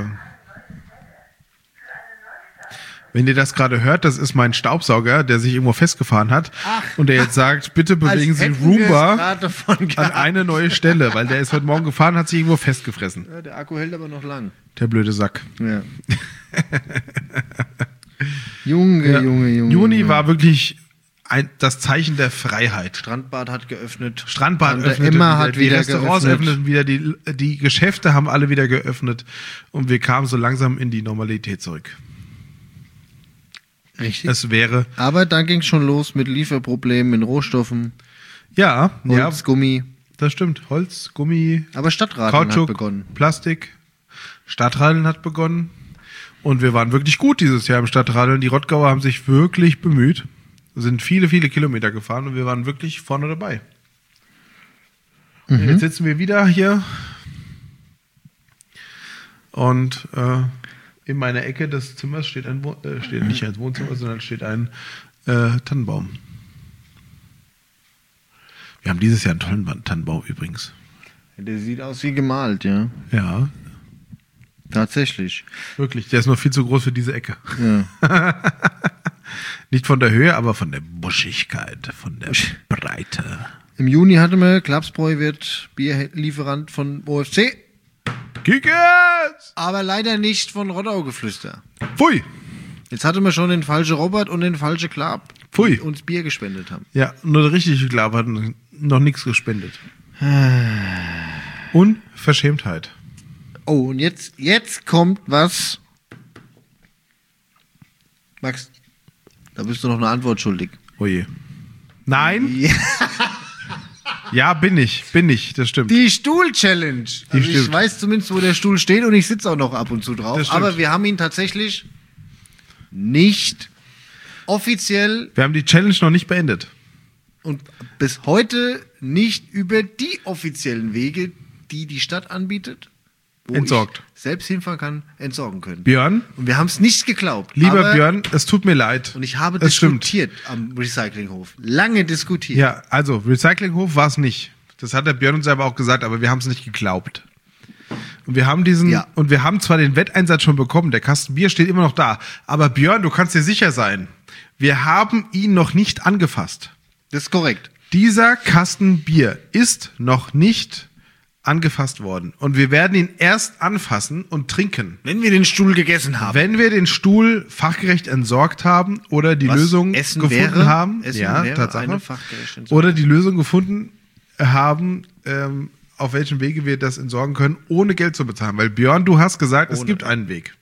wenn ihr das gerade hört, das ist mein Staubsauger, der sich irgendwo festgefahren hat und der jetzt sagt, bitte bewegen Sie Roomba an eine neue Stelle, weil der ist heute Morgen gefahren, hat sich irgendwo festgefressen. Ja, der Akku hält aber noch lang. Der blöde Sack. Ja. Junge. Juni war wirklich das Zeichen der Freiheit. Strandbad hat geöffnet. Strandbad Tante öffnete Emma wieder, hat die wieder Restaurants geöffnet. öffneten wieder, die Geschäfte haben alle wieder geöffnet und wir kamen so langsam in die Normalität zurück. Richtig. Es wäre... Aber dann ging es schon los mit Lieferproblemen, mit Rohstoffen, Ja, Holz, Gummi. das stimmt. Holz, Gummi, Aber Stadtradeln Kautschuk, hat begonnen. Plastik. Stadtradeln hat begonnen. Und wir waren wirklich gut dieses Jahr im Stadtradeln. Die Rottgauer haben sich wirklich bemüht. Sind viele, viele Kilometer gefahren und wir waren wirklich vorne dabei. Jetzt sitzen wir wieder hier. Und in meiner Ecke des Zimmers steht steht nicht ein Wohnzimmer, sondern steht ein Tannenbaum. Wir haben dieses Jahr einen tollen Tannenbaum übrigens. Der sieht aus wie gemalt, ja. Ja, Tatsächlich. wirklich. Der ist noch viel zu groß für diese Ecke. Ja. Nicht von der Höhe, aber von der Buschigkeit, von der Breite. Im Juni hatten wir, Klapsbräu wird Bierlieferant von OFC, Kickers! aber leider nicht von Rottau-Geflüster. Pfui! Jetzt hatten wir schon den falschen Robert und den falschen Klab, Pfui. die uns Bier gespendet haben. Ja, nur der richtige Glaub hat noch nichts gespendet. Unverschämtheit. Oh, und jetzt kommt was. Max, da bist du noch eine Antwort schuldig. Oh je. Nein? Ja. Ja, bin ich, das stimmt. Die Stuhl-Challenge. Also ich stimmt. weiß zumindest, wo der Stuhl steht und ich sitze auch noch ab und zu drauf. Das stimmt. Aber wir haben ihn tatsächlich nicht offiziell Wir haben die Challenge noch nicht beendet. und bis heute nicht über die offiziellen Wege, die die Stadt anbietet, wo Entsorgt. ich selbst hinfahren kann, entsorgen können. Björn, Und wir haben es nicht geglaubt. lieber aber, Björn, es tut mir leid. Und ich habe es stimmt. diskutiert am Recyclinghof. Lange diskutiert. Ja, also Recyclinghof war es nicht. Das hat der Björn uns aber auch gesagt, aber wir haben es nicht geglaubt. Und wir haben und wir haben zwar den Wetteinsatz schon bekommen, der Kasten Bier steht immer noch da, aber Björn, du kannst dir sicher sein, wir haben ihn noch nicht angefasst. Das ist korrekt. Dieser Kasten Bier ist noch nicht angefasst worden und wir werden ihn erst anfassen und trinken, Wenn wir den Stuhl gegessen haben. wenn wir den Stuhl fachgerecht entsorgt haben oder die Was Lösung Essen gefunden wäre? haben. Essen Ja, wäre Tatsache. eine fachgerechte Entsorgung. Oder die Lösung gefunden haben, auf welchem Wege wir das entsorgen können, ohne Geld zu bezahlen. Weil Björn, du hast gesagt, es Ohne. gibt einen Weg.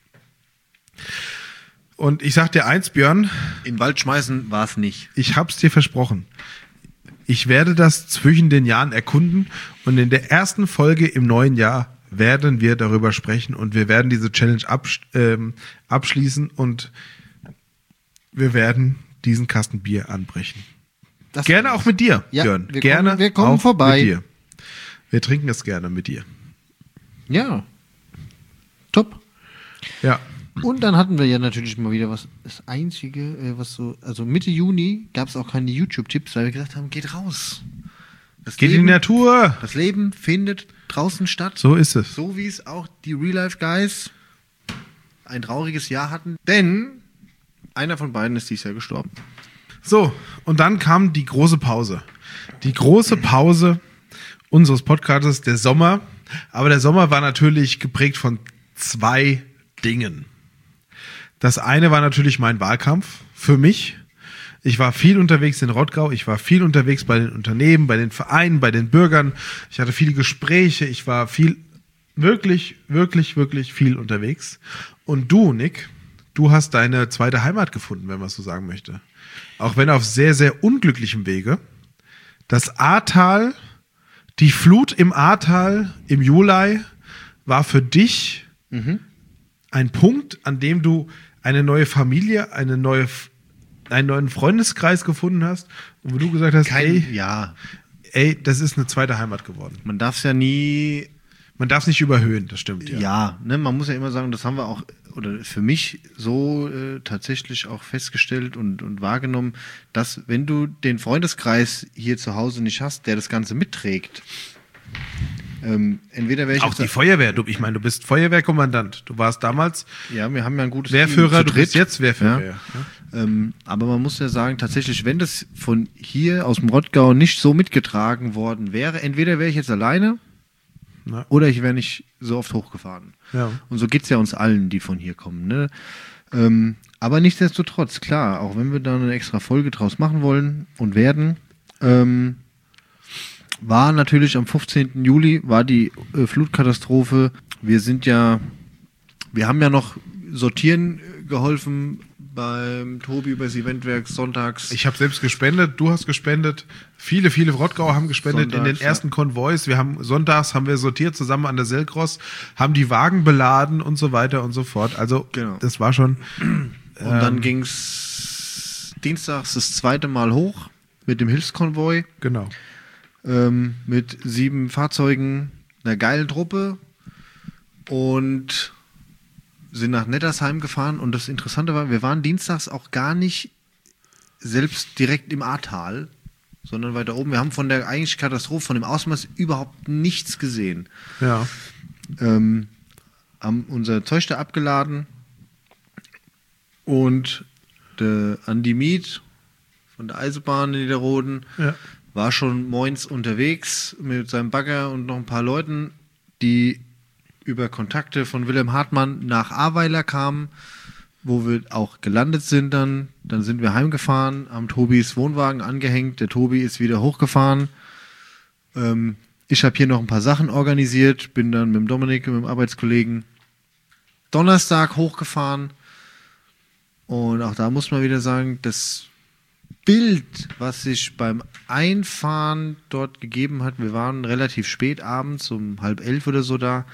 Und ich sag dir eins, Björn, In den Wald schmeißen war es nicht. ich hab's dir versprochen. Ich werde das zwischen den Jahren erkunden und in der ersten Folge im neuen Jahr werden wir darüber sprechen und wir werden diese Challenge abschließen und wir werden diesen Kasten Bier anbrechen. Das Gerne auch mit dir, Ja, Björn. wir Gerne kommen- wir kommen auch vorbei. mit dir. Wir trinken es gerne mit dir. Ja. Top. Ja. Und dann hatten wir ja natürlich mal wieder was, das Einzige, was so, also Mitte Juni gab es auch keine YouTube-Tipps, weil wir gesagt haben, geht raus. Das Geht in die Natur. Das Leben findet draußen statt. So ist es. So wie es auch die Real-Life-Guys ein trauriges Jahr hatten. Denn einer von beiden ist dieses Jahr gestorben. So, und dann kam die große Pause. Die große Pause unseres Podcasts, der Sommer. Aber der Sommer war natürlich geprägt von zwei Dingen. Das eine war natürlich mein Wahlkampf für mich. Ich war viel unterwegs in Rottgau, ich war viel unterwegs bei den Unternehmen, bei den Vereinen, bei den Bürgern. Ich hatte viele Gespräche, ich war wirklich viel unterwegs. Und du, Nick, du hast deine zweite Heimat gefunden, wenn man es so sagen möchte. Auch wenn auf sehr, sehr unglücklichem Wege. Das Ahrtal, die Flut im Ahrtal im Juli war für dich ein Punkt, an dem du eine neue Familie, einen neuen Freundeskreis gefunden hast, wo du gesagt hast, Ja, ey, das ist eine zweite Heimat geworden. man darf es ja nie. Man darf es nicht überhöhen, das stimmt. Ja, ne, man muss ja immer sagen, das haben wir auch, oder für mich so tatsächlich auch festgestellt und wahrgenommen, dass wenn du den Freundeskreis hier zu Hause nicht hast, der das Ganze mitträgt, entweder wäre ich Auch jetzt- die Feuerwehr, ich meine, du bist Feuerwehrkommandant. Du warst damals ja, wir haben ja ein gutes Wehrführer, Team du zu bist dritt. jetzt Wehrführer. Ja. Ja. Aber man muss ja sagen, tatsächlich, wenn das von hier aus dem Rottgau nicht so mitgetragen worden wäre, entweder wäre ich jetzt alleine Ja. oder ich wäre nicht so oft hochgefahren. Ja. Und so geht es ja uns allen, die von hier kommen. Ne? Aber nichtsdestotrotz, klar, auch wenn wir da eine extra Folge draus machen wollen und werden, war natürlich am 15. Juli war die Flutkatastrophe. Wir haben ja noch sortieren geholfen beim Tobi übers Eventwerk sonntags. Ich habe selbst gespendet, du hast gespendet, viele Rottgauer haben gespendet in den Sonntags, ersten Konvois. Sonntags haben wir sortiert zusammen an der Selkross, haben die Wagen beladen und so weiter und so fort. Also Genau. das war schon. Und dann ging es dienstags das zweite Mal hoch mit dem Hilfskonvoi. Genau. Mit 7 Fahrzeugen, einer geilen Truppe und sind nach Nettersheim gefahren. Und das Interessante war, wir waren dienstags auch gar nicht selbst direkt im Ahrtal, sondern weiter oben. Wir haben von der eigentlichen Katastrophe, von dem Ausmaß überhaupt nichts gesehen. Ja. Haben unser Zeug da abgeladen und der Andi Miet von der Eisenbahn in Niederroden Ja. war schon moins unterwegs mit seinem Bagger und noch ein paar Leuten, die über Kontakte von Wilhelm Hartmann nach Ahrweiler kamen, wo wir auch gelandet sind dann. Dann sind wir heimgefahren, haben Tobis Wohnwagen angehängt, der Tobi ist wieder hochgefahren. Ich habe hier noch ein paar Sachen organisiert, bin dann mit dem Dominik, mit dem Arbeitskollegen, Donnerstag hochgefahren. Und auch da muss man wieder sagen, das Bild, was sich beim Einfahren dort gegeben hat, wir waren relativ spät abends, um 10:30 oder so da,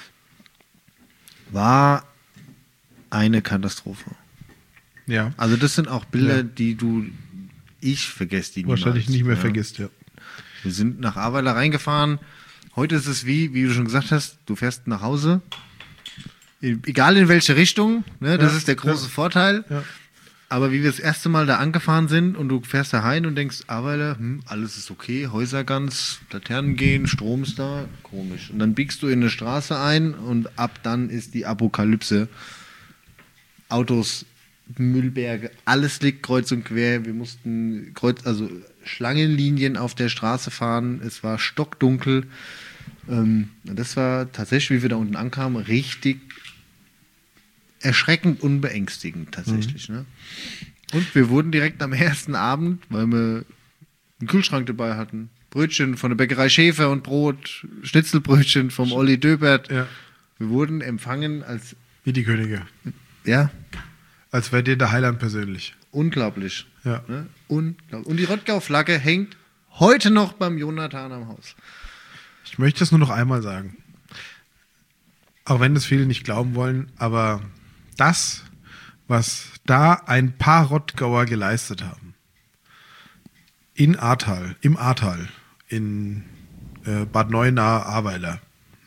war eine Katastrophe. Ja. Also das sind auch Bilder, Ja. die ich vergesse die Wahrscheinlich niemals, nicht mehr ja. vergisst, ja. Wir sind nach Ahrweiler reingefahren. Heute ist es wie du schon gesagt hast, du fährst nach Hause. Egal in welche Richtung, ne, das Ja, ist der große Vorteil. Ja. Aber wie wir das erste Mal da angefahren sind und du fährst da rein und denkst, Ahrweiler, alles ist okay, Häuser ganz, Laternen gehen, Strom ist da, komisch. Und dann biegst du in eine Straße ein und ab dann ist die Apokalypse. Autos, Müllberge, alles liegt kreuz und quer. Wir mussten Schlangenlinien auf der Straße fahren. Es war stockdunkel. Das war tatsächlich, wie wir da unten ankamen, richtig erschreckend und beängstigend tatsächlich. Ne? Und wir wurden direkt am ersten Abend, weil wir einen Kühlschrank dabei hatten, Brötchen von der Bäckerei Schäfer und Brot, Schnitzelbrötchen vom Olli Döbert. Ja. Wir wurden empfangen als, Wie die Könige. ja, Als wäre dir der Heiland persönlich. unglaublich. Ja. Ne? Unglaublich. Und die Rottgau-Flagge hängt heute noch beim Jonathan am Haus. Ich möchte es nur noch einmal sagen. Auch wenn das viele nicht glauben wollen, aber das, was da ein paar Rottgauer geleistet haben, im Ahrtal, in Bad Neuenahr-Ahrweiler,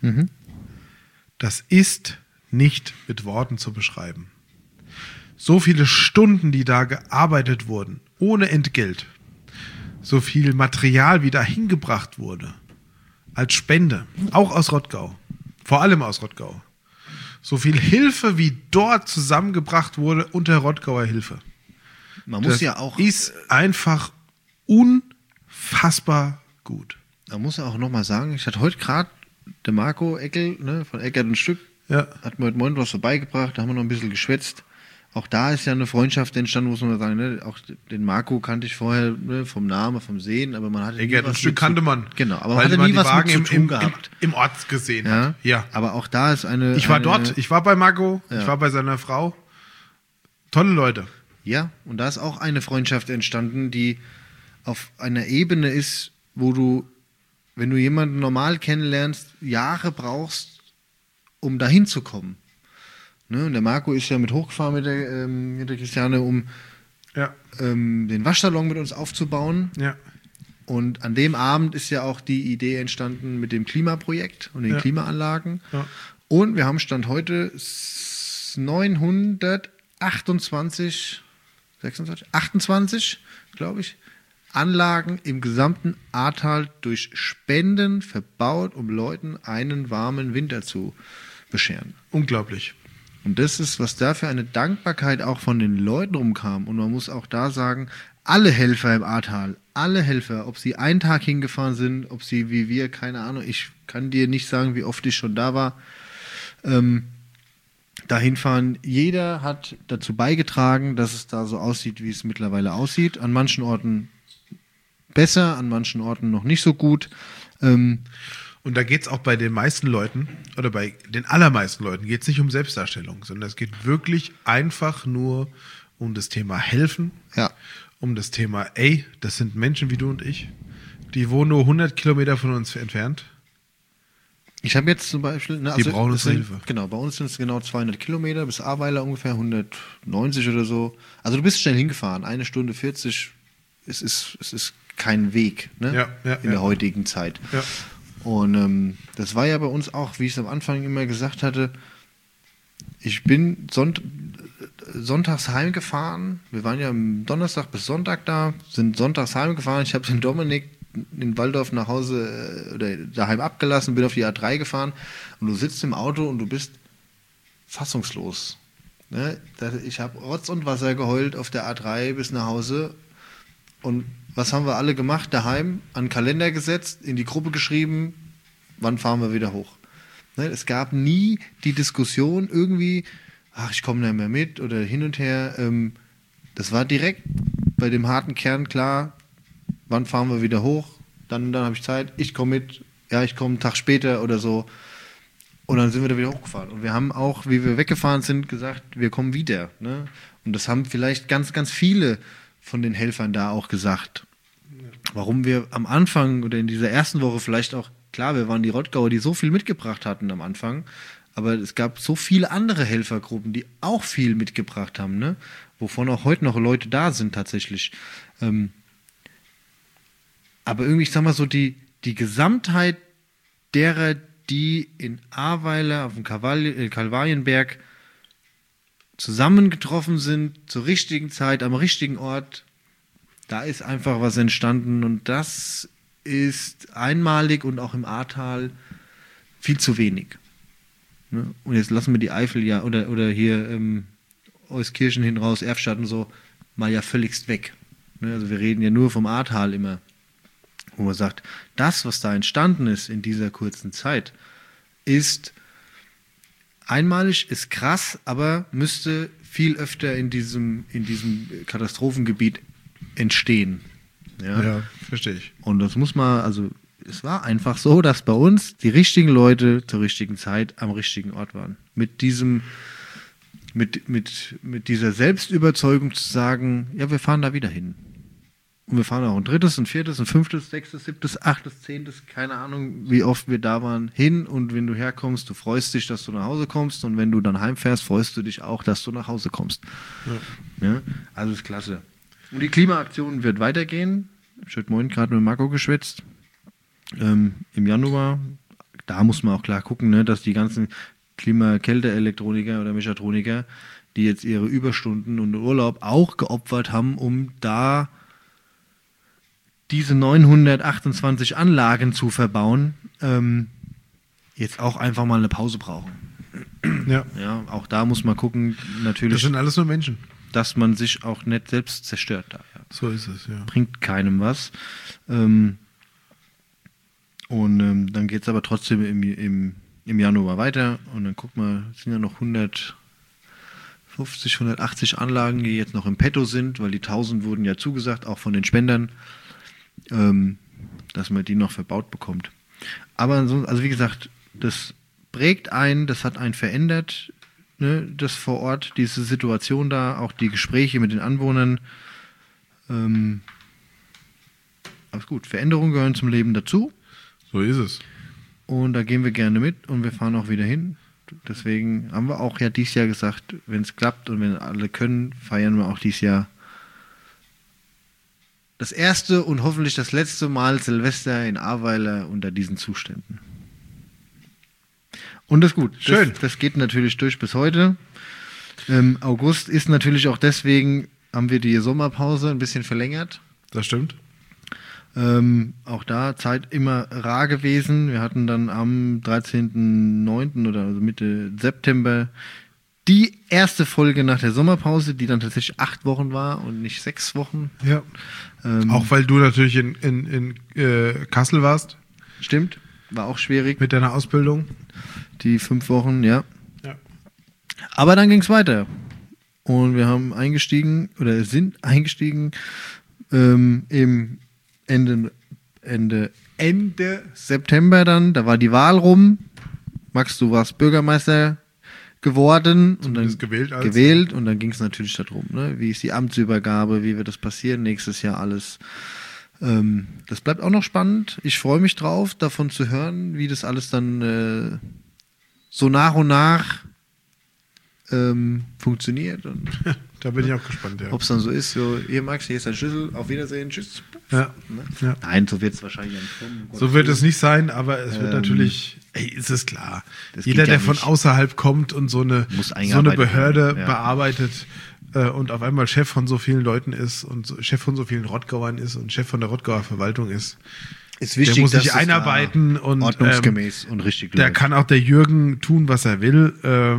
das ist nicht mit Worten zu beschreiben. So viele Stunden, die da gearbeitet wurden, ohne Entgelt, so viel Material, wie da hingebracht wurde, als Spende, auch aus Rottgau, vor allem aus Rottgau, so viel Hilfe, wie dort zusammengebracht wurde unter Rottgauer Hilfe. Man muss Das ja auch, ist einfach unfassbar gut. man muss ja auch nochmal sagen, ich hatte heute gerade der Marco Eckel, ne, von Eckert und Stück, Ja. hat mir heute Morgen was vorbeigebracht, da haben wir noch ein bisschen geschwätzt. Auch da ist ja eine Freundschaft entstanden, muss man sagen. Ne? Auch den Marco kannte ich vorher, ne, vom Namen, vom Sehen, aber man hatte nie Eckert was und Stück mit kannte man. Genau, aber man weil hatte man nie die was Wagen mit zu tun gehabt. im Ort gesehen Ja? hat. Ja. Aber auch da ist eine... Ich war eine, dort, ich war bei Marco, Ja. ich war bei seiner Frau. Tolle Leute. Ja, und da ist auch eine Freundschaft entstanden, die auf einer Ebene ist, wo du, wenn du jemanden normal kennenlernst, Jahre brauchst, um dahin zu kommen. Ne? Und der Marco ist ja mit hochgefahren mit der Christiane, um Ja, den Waschsalon mit uns aufzubauen. ja, Und an dem Abend ist ja auch die Idee entstanden mit dem Klimaprojekt und den Ja. Klimaanlagen. ja. Und wir haben Stand heute 928, 26, 28, glaube ich, Anlagen im gesamten Ahrtal durch Spenden verbaut, um Leuten einen warmen Winter zu bescheren. Unglaublich. Und das ist, was da für eine Dankbarkeit auch von den Leuten rumkam. Und man muss auch da sagen, alle Helfer im Ahrtal, alle Helfer, ob sie einen Tag hingefahren sind, ob sie wie wir, keine Ahnung, ich kann dir nicht sagen, wie oft ich schon da war, dahin fahren. Jeder hat dazu beigetragen, dass es da so aussieht, wie es mittlerweile aussieht. An manchen Orten besser, an manchen Orten noch nicht so gut. Und da geht es auch bei den meisten Leuten, oder bei den allermeisten Leuten, geht es nicht um Selbstdarstellung, sondern es geht wirklich einfach nur um das Thema Helfen, Ja. um das Thema, ey, das sind Menschen wie du und ich, die wohnen nur 100 Kilometer von uns entfernt. Ich habe jetzt zum Beispiel... Ne, Die brauchen das unsere sind- Hilfe. Genau, bei uns sind es genau 200 Kilometer, bis Ahrweiler ungefähr 190 oder so. Also du bist schnell hingefahren, 1 Stunde 40, es ist kein Weg, ne? Ja, ja, in der ja. heutigen Zeit. Ja. Und das war ja bei uns auch, wie ich es am Anfang immer gesagt hatte, ich bin sonntags heimgefahren. Wir waren ja am Donnerstag bis Sonntag da, sind sonntags heimgefahren. Ich habe den Dominik in Walldorf nach Hause oder daheim abgelassen, bin auf die A3 gefahren und du sitzt im Auto und du bist fassungslos. Ne? Ich habe Rotz und Wasser geheult auf der A3 bis nach Hause. Und was haben wir alle gemacht? Daheim an den Kalender gesetzt, in die Gruppe geschrieben, wann fahren wir wieder hoch? Ne? Es gab nie die Diskussion irgendwie, ach, ich komme nicht mehr mit oder hin und her. Das war direkt bei dem harten Kern klar, wann fahren wir wieder hoch? Dann habe ich Zeit, ich komme mit, ja, ich komme einen Tag später oder so. Und dann sind wir da wieder hochgefahren. Und wir haben auch, wie wir weggefahren sind, gesagt, wir kommen wieder. Ne? Und das haben vielleicht ganz, ganz viele von den Helfern da auch gesagt. Warum wir am Anfang oder in dieser ersten Woche vielleicht auch, klar, wir waren die Rottgauer, die so viel mitgebracht hatten am Anfang, aber es gab so viele andere Helfergruppen, die auch viel mitgebracht haben, ne? Wovon auch heute noch Leute da sind tatsächlich. Aber irgendwie, ich sag mal so, die Gesamtheit derer, die in Ahrweiler auf dem Kalvarienberg zusammengetroffen sind, zur richtigen Zeit, am richtigen Ort, da ist einfach was entstanden und das ist einmalig und auch im Ahrtal viel zu wenig. Ne? Und jetzt lassen wir die Eifel ja, oder hier Euskirchen hin raus, Erfstadt und so, mal ja völligst weg. Ne? Also wir reden ja nur vom Ahrtal immer. Wo man sagt, das, was da entstanden ist in dieser kurzen Zeit, ist einmalig, ist krass, aber müsste viel öfter in diesem Katastrophengebiet entstehen. Ja, verstehe ich. Und das muss man, also es war einfach so, dass bei uns die richtigen Leute zur richtigen Zeit am richtigen Ort waren. Mit dieser Selbstüberzeugung zu sagen, ja, wir fahren da wieder hin. Und wir fahren auch ein 3., ein 4., ein 5., 6., 7., 8., 10., keine Ahnung, wie oft wir da waren, hin. Und wenn du herkommst, du freust dich, dass du nach Hause kommst. Und wenn du dann heimfährst, freust du dich auch, dass du nach Hause kommst. Ja, also ist klasse. Und die Klimaaktion wird weitergehen. Ich habe heute Morgen gerade mit Marco geschwätzt. Im Januar. Da muss man auch klar gucken, ne, dass die ganzen Kälte-Elektroniker oder Mechatroniker, die jetzt ihre Überstunden und Urlaub auch geopfert haben, um da diese 928 Anlagen zu verbauen, jetzt auch einfach mal eine Pause brauchen. Ja. Ja, auch da muss man gucken, natürlich, Das sind alles nur Menschen. dass man sich auch nicht selbst zerstört. Da, ja. So ist es, ja. Bringt keinem was. Dann geht es aber trotzdem im Januar weiter und dann guck mal, es sind ja noch 150, 180 Anlagen, die jetzt noch im Petto sind, weil die 1000 wurden ja zugesagt, auch von den Spendern, dass man die noch verbaut bekommt. Aber also wie gesagt, das prägt einen, das hat einen verändert, ne, das vor Ort, diese Situation da, auch die Gespräche mit den Anwohnern. Aber gut, Veränderungen gehören zum Leben dazu. So ist es. Und da gehen wir gerne mit und wir fahren auch wieder hin. Deswegen haben wir auch ja dieses Jahr gesagt, wenn es klappt und wenn alle können, feiern wir auch dieses Jahr das erste und hoffentlich das letzte Mal Silvester in Ahrweiler unter diesen Zuständen. Und das ist gut. Schön. Das geht natürlich durch bis heute. August ist natürlich auch deswegen, haben wir die Sommerpause ein bisschen verlängert. Das stimmt. Auch da Zeit immer rar gewesen. Wir hatten dann am 13.09. oder also Mitte September die erste Folge nach der Sommerpause, die dann tatsächlich 8 Wochen war und nicht 6 Wochen. Ja. Auch weil du natürlich in Kassel warst. Stimmt, war auch schwierig. Mit deiner Ausbildung. Die 5 Wochen, ja. Ja. Aber dann ging es weiter. Und wir haben sind eingestiegen im Ende September dann, da war die Wahl rum. Max, du warst Bürgermeister geworden und dann gewählt und dann ging es natürlich darum, ne? Wie ist die Amtsübergabe, wie wird das passieren nächstes Jahr alles. Das bleibt auch noch spannend. Ich freue mich drauf, davon zu hören, wie das alles dann so nach und nach funktioniert. Und da bin ich auch gespannt, ja. ob es dann so ist, so, hier Max, hier ist dein Schlüssel, auf Wiedersehen, tschüss. Ja. Ne? Ja. Nein, so wird es wahrscheinlich nicht kommen. So wird es nicht sein, aber es wird natürlich, ist es klar. Das Jeder, geht ja der von nicht. außerhalb kommt und so eine Behörde ja. bearbeitet und auf einmal Chef von so vielen Leuten ist und Chef von so vielen Rottgauern ist und Chef von der Rottgauer Verwaltung ist wichtig, der muss dass sich es einarbeiten und ordnungsgemäß und richtig da läuft. kann auch der Jürgen tun, was er will.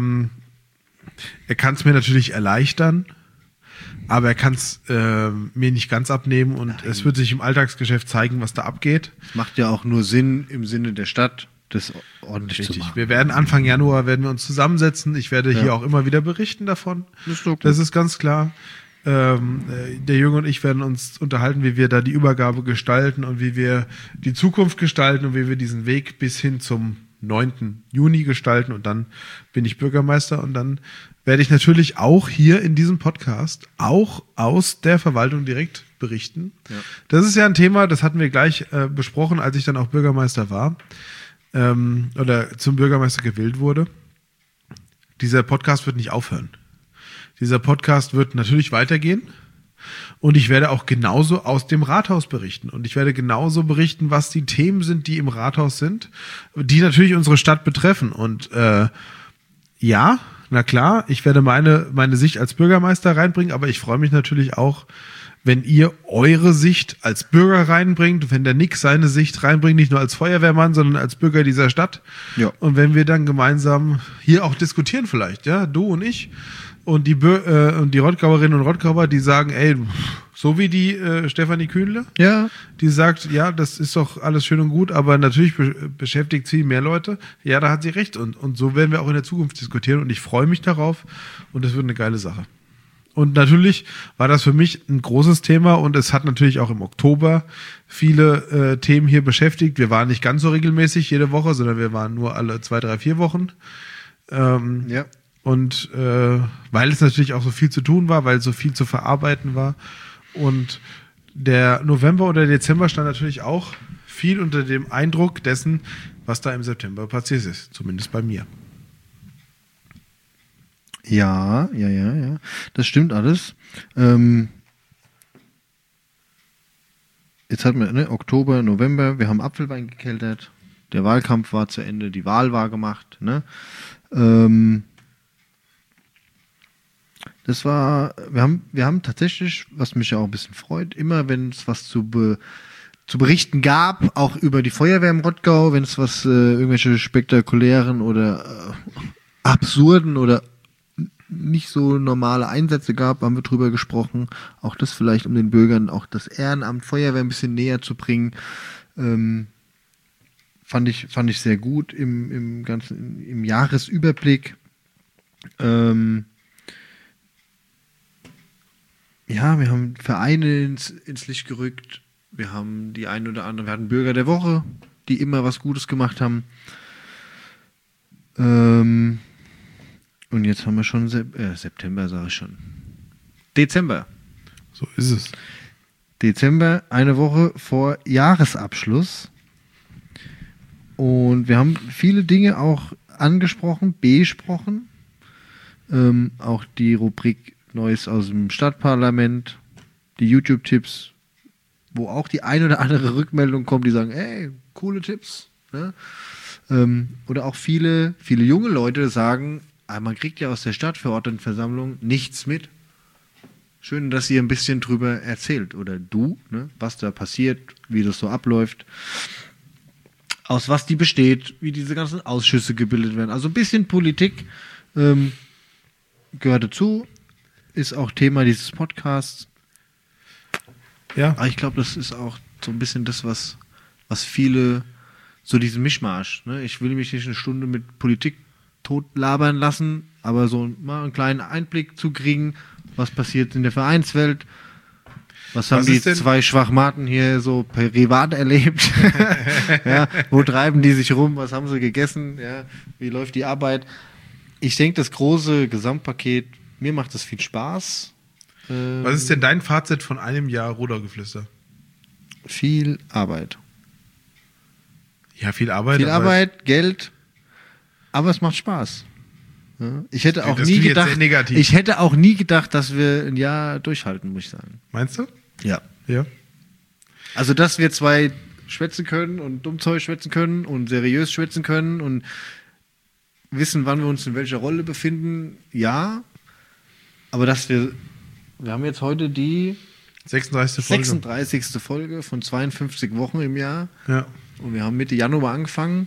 Er kann es mir natürlich erleichtern, aber er kann es mir nicht ganz abnehmen und es wird sich im Alltagsgeschäft zeigen, was da abgeht. Es macht ja auch nur Sinn im Sinne der Stadt, das ordentlich zu machen. Wir werden Anfang Januar uns zusammensetzen. Ich werde hier auch immer wieder berichten davon. Das ist ganz klar. Der Jürgen und ich werden uns unterhalten, wie wir da die Übergabe gestalten und wie wir die Zukunft gestalten und wie wir diesen Weg bis hin zum 9. Juni gestalten und dann bin ich Bürgermeister und dann werde ich natürlich auch hier in diesem Podcast auch aus der Verwaltung direkt berichten. Ja. Das ist ja ein Thema, das hatten wir gleich besprochen, als ich dann auch Bürgermeister war oder zum Bürgermeister gewählt wurde. Dieser Podcast wird nicht aufhören. Dieser Podcast wird natürlich weitergehen. Und ich werde auch genauso aus dem Rathaus berichten. Und ich werde genauso berichten, was die Themen sind, die im Rathaus sind, die natürlich unsere Stadt betreffen. Und ja, na klar, ich werde meine Sicht als Bürgermeister reinbringen, aber ich freue mich natürlich auch, wenn ihr eure Sicht als Bürger reinbringt, wenn der Nick seine Sicht reinbringt, nicht nur als Feuerwehrmann, sondern als Bürger dieser Stadt. Ja. Und wenn wir dann gemeinsam hier auch diskutieren vielleicht, ja, du und ich. Und die Rottgauerinnen und Rottgauer, die sagen, ey, so wie die Stefanie Kühnle, ja, die sagt, ja, das ist doch alles schön und gut, aber natürlich beschäftigt sie mehr Leute. Ja, da hat sie recht. Und so werden wir auch in der Zukunft diskutieren. Und ich freue mich darauf. Und das wird eine geile Sache. Und natürlich war das für mich ein großes Thema und es hat natürlich auch im Oktober viele Themen hier beschäftigt. Wir waren nicht ganz so regelmäßig jede Woche, sondern wir waren nur alle 2, 3, 4 Wochen. Ja. Und weil es natürlich auch so viel zu tun war, weil so viel zu verarbeiten war. Und der November oder Dezember stand natürlich auch viel unter dem Eindruck dessen, was da im September passiert ist. Zumindest bei mir. Ja. Das stimmt alles. Jetzt hatten wir Oktober, November, wir haben Apfelwein gekeltert, der Wahlkampf war zu Ende, die Wahl war gemacht. Ne? Das war, wir haben tatsächlich, was mich ja auch ein bisschen freut, immer wenn es was zu berichten gab, auch über die Feuerwehr im Rottgau, wenn es was, irgendwelche spektakulären oder absurden oder nicht so normale Einsätze gab, haben wir drüber gesprochen. Auch das vielleicht, um den Bürgern auch das Ehrenamt Feuerwehr ein bisschen näher zu bringen. Fand ich sehr gut im Jahresüberblick. Ja, wir haben Vereine ins Licht gerückt. Wir haben die ein oder andere, wir hatten Bürger der Woche, die immer was Gutes gemacht haben. Und jetzt haben wir schon September, sage ich schon. Dezember. So ist es. Dezember, eine Woche vor Jahresabschluss. Und wir haben viele Dinge auch angesprochen, besprochen. Auch die Rubrik Neues aus dem Stadtparlament, die YouTube-Tipps, wo auch die ein oder andere Rückmeldung kommt, die sagen, ey, coole Tipps. Ne? Oder auch viele junge Leute sagen, man kriegt ja aus der Stadtverordnetenversammlung nichts mit. Schön, dass ihr ein bisschen drüber erzählt. Oder du, ne, was da passiert, wie das so abläuft, aus was die besteht, wie diese ganzen Ausschüsse gebildet werden. Also ein bisschen Politik gehört dazu, ist auch Thema dieses Podcasts. Ja. Aber ich glaube, das ist auch so ein bisschen das, was viele, so diesen Mischmasch. Ne? Ich will mich nicht eine Stunde mit Politik totlabern lassen, aber so mal einen kleinen Einblick zu kriegen, was passiert in der Vereinswelt, was haben die zwei Schwachmaten hier so privat erlebt, ja, wo treiben die sich rum, was haben sie gegessen, ja, wie läuft die Arbeit. Ich denke, das große Gesamtpaket, mir macht das viel Spaß. Was ist denn dein Fazit von einem Jahr Rudergeflüster? Viel Arbeit. Ja, viel Arbeit. Viel Arbeit, Geld, aber es macht Spaß. Ja, ich hätte auch nie gedacht, dass wir ein Jahr durchhalten, muss ich sagen. Meinst du? Ja. Ja. Also, dass wir zwei schwätzen können und Dummzeug schwätzen können und seriös schwätzen können und wissen, wann wir uns in welcher Rolle befinden, ja. Aber dass wir haben jetzt heute die 36. Folge von 52 Wochen im Jahr. Ja. Und wir haben Mitte Januar angefangen.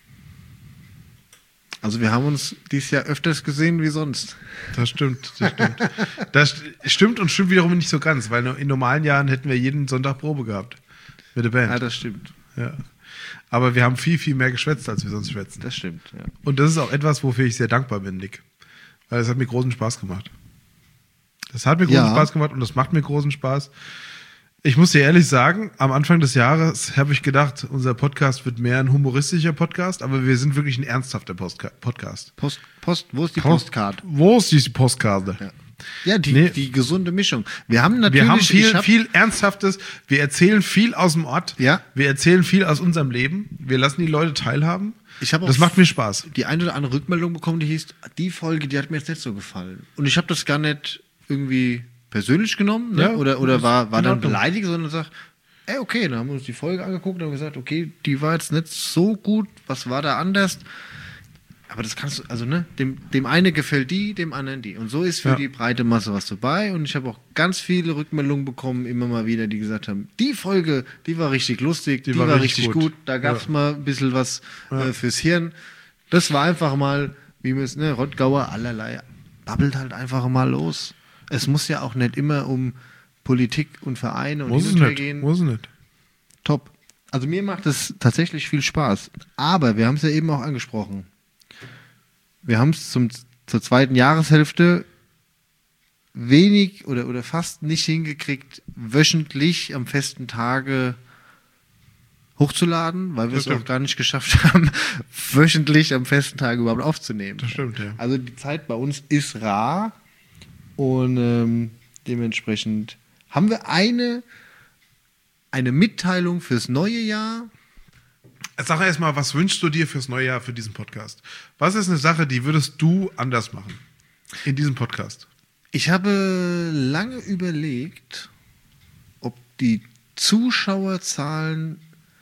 Also wir haben uns dieses Jahr öfters gesehen wie sonst. Das stimmt. Das stimmt und stimmt wiederum nicht so ganz, weil in normalen Jahren hätten wir jeden Sonntag Probe gehabt mit der Band. Ja, das stimmt. Ja. Aber wir haben viel, viel mehr geschwätzt, als wir sonst schwätzen. Das stimmt, ja. Und das ist auch etwas, wofür ich sehr dankbar bin, Nick. Weil es hat mir großen Spaß gemacht. Das hat mir großen Spaß gemacht und das macht mir großen Spaß. Ich muss dir ehrlich sagen, am Anfang des Jahres habe ich gedacht, unser Podcast wird mehr ein humoristischer Podcast, aber wir sind wirklich ein ernsthafter Podcast. Wo ist die Postkarte? Wo ist die Postkarte? Ja, die gesunde Mischung. Wir haben natürlich viel Ernsthaftes. Wir erzählen viel aus dem Ort. Ja. Wir erzählen viel aus unserem Leben. Wir lassen die Leute teilhaben. Das macht mir Spaß. Die eine oder andere Rückmeldung bekommen, die hieß, die Folge, die hat mir jetzt nicht so gefallen. Und ich habe das gar nicht irgendwie persönlich genommen, ne? Ja, oder war dann beleidigt, sondern sagt, ey, okay, dann haben wir uns die Folge angeguckt und haben gesagt, okay, die war jetzt nicht so gut, was war da anders? Aber das kannst du, also ne, dem einen gefällt die, dem anderen die. Und so ist für die breite Masse was dabei. Und ich habe auch ganz viele Rückmeldungen bekommen, immer mal wieder, die gesagt haben, die Folge, die war richtig lustig, die war richtig gut. Da gab es mal ein bisschen was fürs Hirn. Das war einfach mal, wie wir es, ne, Rottgauer allerlei, babbelt halt einfach mal los. Es muss ja auch nicht immer um Politik und Vereine und hin und her gehen. Muss nicht. Top. Also mir macht es tatsächlich viel Spaß. Aber wir haben es ja eben auch angesprochen. Wir haben es zur zweiten Jahreshälfte, wenig oder fast nicht hingekriegt, wöchentlich am festen Tage hochzuladen, weil wir es auch gar nicht geschafft haben, wöchentlich am festen Tag überhaupt aufzunehmen. Das stimmt, ja. Also die Zeit bei uns ist rar und dementsprechend haben wir eine Mitteilung fürs neue Jahr. Sag erstmal, was wünschst du dir fürs neue Jahr für diesen Podcast? Was ist eine Sache, die würdest du anders machen in diesem Podcast? Ich habe lange überlegt, ob die Zuschauerzahlen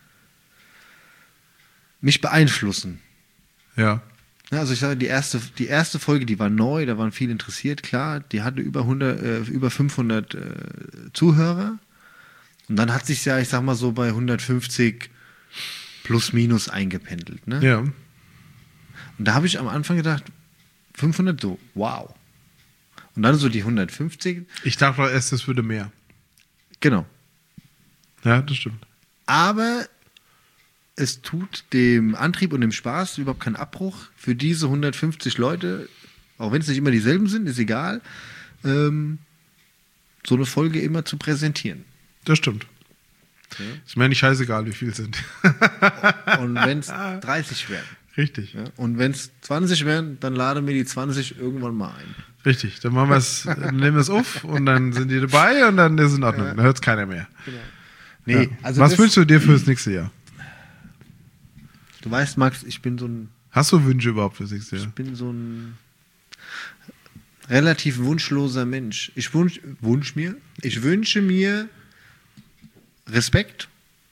mich beeinflussen. Ja. Ja, also ich sage, die erste Folge, die war neu, da waren viele interessiert, klar, die hatte über 500 Zuhörer. Und dann hat sich ja, ich sag mal so bei 150 plus minus eingependelt. Ne? Ja. Und da habe ich am Anfang gedacht, 500 so, wow. Und dann so die 150. Ich dachte doch erst, es würde mehr. Genau. Ja, das stimmt. Aber es tut dem Antrieb und dem Spaß überhaupt keinen Abbruch für diese 150 Leute, auch wenn es nicht immer dieselben sind, ist egal, so eine Folge immer zu präsentieren. Das stimmt. Ja. Ist mir nicht scheißegal, wie viel es sind. Und wenn es 30 werden. Richtig. Ja, und wenn es 20 werden, dann laden wir die 20 irgendwann mal ein. Richtig. Dann machen wir es, nehmen wir es auf und dann sind die dabei und dann ist es in Ordnung. Dann hört es keiner mehr. Genau. Nee, Ja. also was wünschst du dir fürs nächste Jahr? Du weißt, Max, ich bin so ein Hast du Wünsche überhaupt fürs nächste Jahr? relativ wunschloser Mensch. Ich wünsche mir Respekt.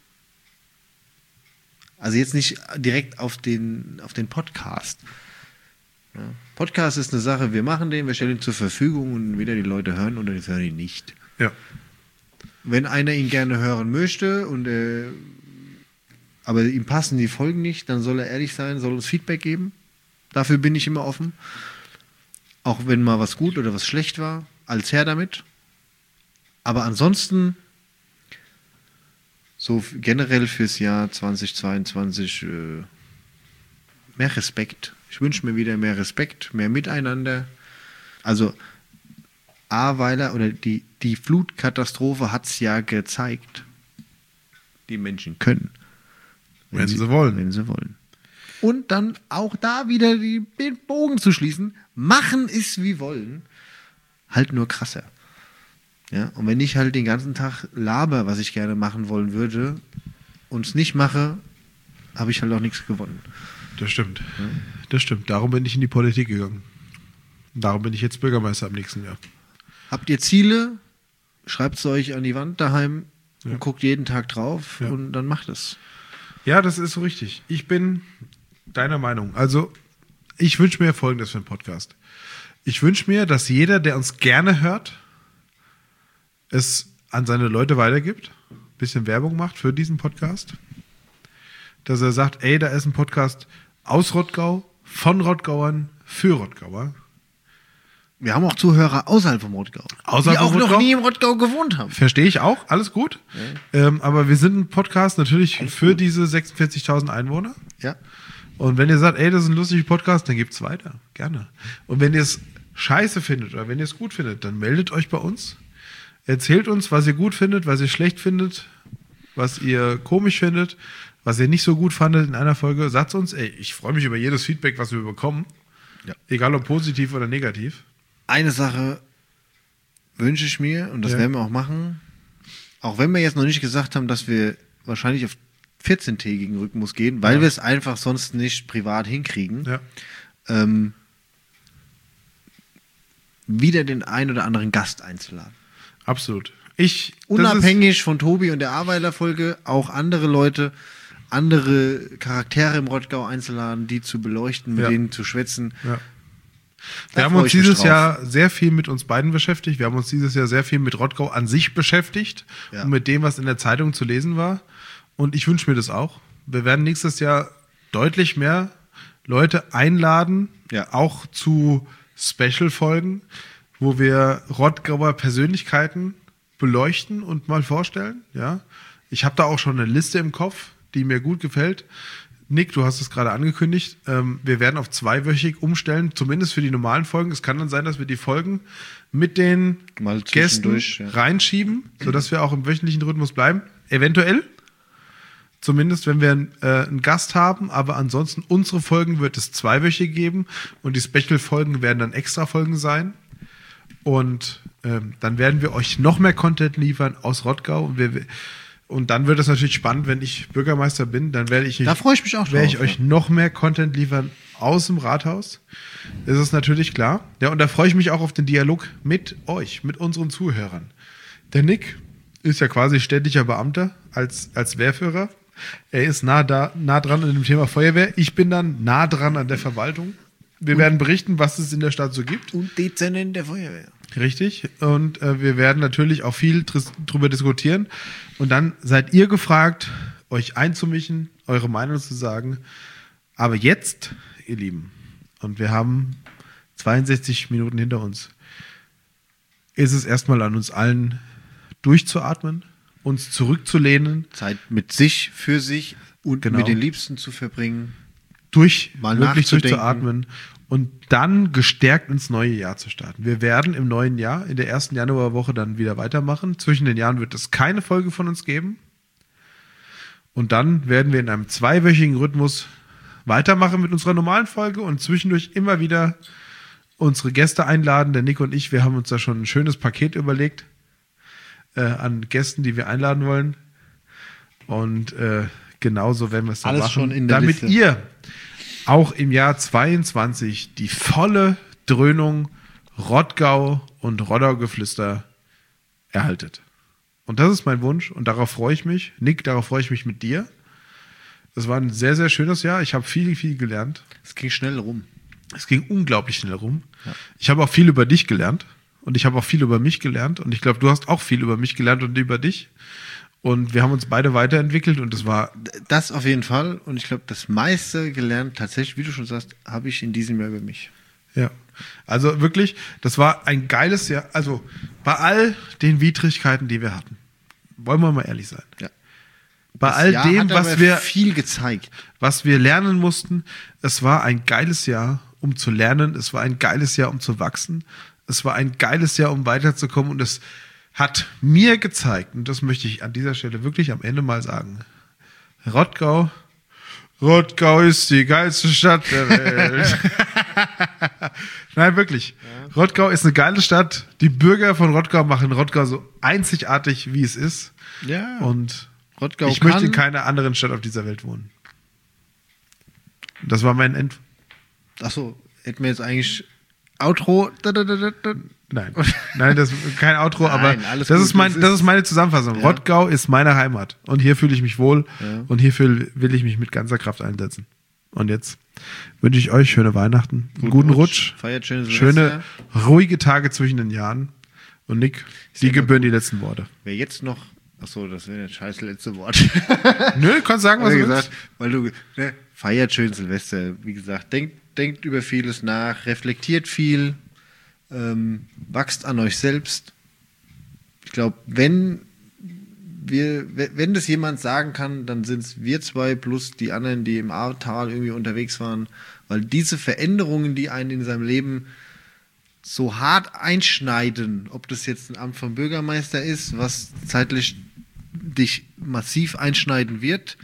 Also jetzt nicht direkt auf den Podcast. Ja. Podcast ist eine Sache, wir machen den, wir stellen ihn zur Verfügung und entweder die Leute hören oder die hören ihn nicht. Ja. Wenn einer ihn gerne hören möchte aber ihm passen die Folgen nicht, dann soll er ehrlich sein, soll uns Feedback geben. Dafür bin ich immer offen. Auch wenn mal was gut oder was schlecht war, als her damit. Aber ansonsten so generell fürs Jahr 2022 mehr Respekt. Ich wünsche mir wieder mehr Respekt, mehr Miteinander. Also die Flutkatastrophe hat es ja gezeigt. Die Menschen können. Wenn sie wollen. Wenn sie wollen. Und dann auch da wieder den Bogen zu schließen. Machen ist wie wollen. Halt nur krasser. Ja, und wenn ich halt den ganzen Tag laber, was ich gerne machen wollen würde, und es nicht mache, habe ich halt auch nichts gewonnen. Das stimmt. Ja. Das stimmt. Darum bin ich in die Politik gegangen. Darum bin ich jetzt Bürgermeister am nächsten Jahr. Habt ihr Ziele? Schreibt es euch an die Wand daheim und guckt jeden Tag drauf und dann macht es. Ja, das ist so richtig. Ich bin deiner Meinung. Also, ich wünsche mir Folgendes für einen Podcast. Ich wünsche mir, dass jeder, der uns gerne hört, es an seine Leute weitergibt, ein bisschen Werbung macht für diesen Podcast, dass er sagt, ey, da ist ein Podcast aus Rottgau, von Rottgauern, für Rottgauer. Wir haben auch Zuhörer außerhalb vom Rottgau. Außerhalb die auch vom noch Rottgau? nie im Rottgau gewohnt haben. Verstehe ich auch, alles gut. Aber wir sind ein Podcast natürlich für diese 46.000 Einwohner. Ja. Und wenn ihr sagt, ey, das ist ein lustiger Podcast, dann gibt's weiter. Gerne. Und wenn ihr es scheiße findet oder wenn ihr es gut findet, dann meldet euch bei uns. Erzählt uns, was ihr gut findet, was ihr schlecht findet, was ihr komisch findet, was ihr nicht so gut fandet in einer Folge. Sagt uns, ey, ich freue mich über jedes Feedback, was wir bekommen. Ja. Egal ob positiv oder negativ. Eine Sache wünsche ich mir, und das werden wir auch machen, auch wenn wir jetzt noch nicht gesagt haben, dass wir wahrscheinlich auf 14-tägigen Rhythmus gehen, weil wir es einfach sonst nicht privat hinkriegen, wieder den ein oder anderen Gast einzuladen. Absolut. Unabhängig von Tobi und der Aweiler-Folge auch andere Leute, andere Charaktere im Rottgau einzuladen, die zu beleuchten, mit denen zu schwätzen. Ja. Wir haben uns dieses Jahr sehr viel mit uns beiden beschäftigt. Wir haben uns dieses Jahr sehr viel mit Rottgau an sich beschäftigt und mit dem, was in der Zeitung zu lesen war. Und ich wünsche mir das auch. Wir werden nächstes Jahr deutlich mehr Leute einladen, auch zu Special-Folgen, wo wir Rottgauer Persönlichkeiten beleuchten und mal vorstellen. Ja, ich habe da auch schon eine Liste im Kopf, die mir gut gefällt. Nick, du hast es gerade angekündigt. Wir werden auf zweiwöchig umstellen, zumindest für die normalen Folgen. Es kann dann sein, dass wir die Folgen mit den Mal Gästen zwischendurch, ja. reinschieben, sodass wir auch im wöchentlichen Rhythmus bleiben. Eventuell. Zumindest, wenn wir einen Gast haben. Aber ansonsten, unsere Folgen wird es zweiwöchig geben. Und die Special-Folgen werden dann Extra-Folgen sein. Und dann werden wir euch noch mehr Content liefern aus Rottgau. Und dann wird es natürlich spannend, wenn ich Bürgermeister bin. Dann werde ich, Da freue ich mich auch drauf. werde ich euch noch mehr Content liefern aus dem Rathaus. Das ist natürlich klar. Ja, und da freue ich mich auch auf den Dialog mit euch, mit unseren Zuhörern. Der Nick ist ja quasi städtischer Beamter als Wehrführer. Er ist nah dran an dem Thema Feuerwehr. Ich bin dann nah dran an der Verwaltung. Wir werden berichten, was es in der Stadt so gibt. Und Dezernent der Feuerwehr. Richtig. Und wir werden natürlich auch viel drüber diskutieren. Und dann seid ihr gefragt, euch einzumischen, eure Meinung zu sagen. Aber jetzt, ihr Lieben, und wir haben 62 Minuten hinter uns, ist es erstmal an uns allen durchzuatmen, uns zurückzulehnen, Zeit mit sich, für sich und Genau. mit den Liebsten zu verbringen. Mal wirklich nachzudenken. durchzuatmen und dann gestärkt ins neue Jahr zu starten. Wir werden im neuen Jahr, in der ersten Januarwoche dann wieder weitermachen. Zwischen den Jahren wird es keine Folge von uns geben. Und dann werden wir in einem zweiwöchigen Rhythmus weitermachen mit unserer normalen Folge und zwischendurch immer wieder unsere Gäste einladen. Der Nick und ich, wir haben uns da schon ein schönes Paket überlegt an Gästen, die wir einladen wollen. Und genauso werden wir es dann Alles machen, schon in der damit Liste. ihr auch im Jahr 22 die volle Dröhnung Rottgau und Roddaugeflüster erhaltet. Und das ist mein Wunsch und darauf freue ich mich. Nick, darauf freue ich mich mit dir. Es war ein sehr, sehr schönes Jahr. Ich habe viel, viel gelernt. Es ging schnell rum. Es ging unglaublich schnell rum. Ja. Ich habe auch viel über dich gelernt und ich habe auch viel über mich gelernt und ich glaube, du hast auch viel über mich gelernt und über dich. Und wir haben uns beide weiterentwickelt und es war Das auf jeden Fall. Und ich glaube, das meiste gelernt, tatsächlich, wie du schon sagst, habe ich in diesem Jahr über mich. ja. Also wirklich, das war ein geiles Jahr. Also bei all den Widrigkeiten, die wir hatten, wollen wir mal ehrlich sein. Ja. Bei Das all Jahr dem, hat aber viel gezeigt. was wir lernen mussten, es war ein geiles Jahr, um zu lernen. Es war ein geiles Jahr, um zu wachsen. Es war ein geiles Jahr, um weiterzukommen. Und es hat mir gezeigt, und das möchte ich an dieser Stelle wirklich am Ende mal sagen, Rottgau ist die geilste Stadt der Welt. Nein, wirklich. Ja. Rottgau ist eine geile Stadt. Die Bürger von Rottgau machen Rottgau so einzigartig, wie es ist. Ja. Und Rottgau ich möchte in keiner anderen Stadt auf dieser Welt wohnen. Das war mein Achso, hätten wir jetzt eigentlich Outro. Nein, das ist kein Outro, Nein, aber alles das gut, ist meine Zusammenfassung. Ja. Rottgau ist meine Heimat und hier fühle ich mich wohl Ja. und hierfür will ich mich mit ganzer Kraft einsetzen. Und jetzt wünsche ich euch schöne Weihnachten, einen guten Rutsch, Feiert schöne schöne, ruhige Tage zwischen den Jahren. Und Nick, die gebühren die letzten Worte. Wer jetzt noch. Achso, das wäre das scheiß letzte Wort. Nö, kannst sagen, was Wie du gesagt, willst. weil du feiert schön Silvester. Wie gesagt, denkt über vieles nach, reflektiert viel, wachst an euch selbst. Ich glaube, wenn das jemand sagen kann, dann sind es wir zwei plus die anderen, die im Ahrtal irgendwie unterwegs waren, weil diese Veränderungen, die einen in seinem Leben so hart einschneiden, ob das jetzt ein Amt vom Bürgermeister ist, was zeitlich dich massiv einschneiden wird,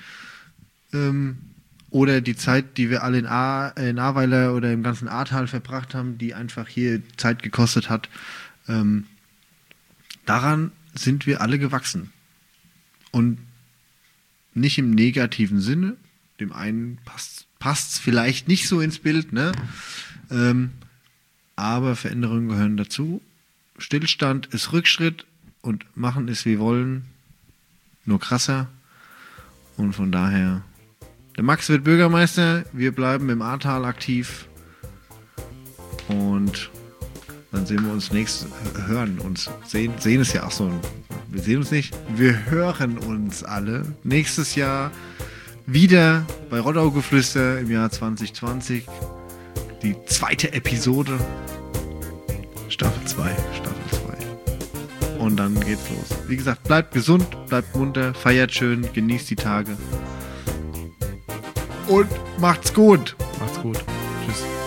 oder die Zeit, die wir alle in Ahrweiler oder im ganzen Ahrtal verbracht haben, die einfach hier Zeit gekostet hat, daran sind wir alle gewachsen. Und nicht im negativen Sinne, dem einen passt es vielleicht nicht so ins Bild, ne? Aber Veränderungen gehören dazu. Stillstand ist Rückschritt und machen es wie wollen, nur krasser. Und von daher, der Max wird Bürgermeister, wir bleiben im Ahrtal aktiv und dann sehen wir uns hören uns, sehen ist ja auch so, wir sehen uns nicht, wir hören uns alle nächstes Jahr wieder bei Roddaugeflüster im Jahr 2020. Die zweite Episode. Staffel 2. Und dann geht's los. Wie gesagt, bleibt gesund, bleibt munter, feiert schön, genießt die Tage. und macht's gut. Macht's gut. Tschüss.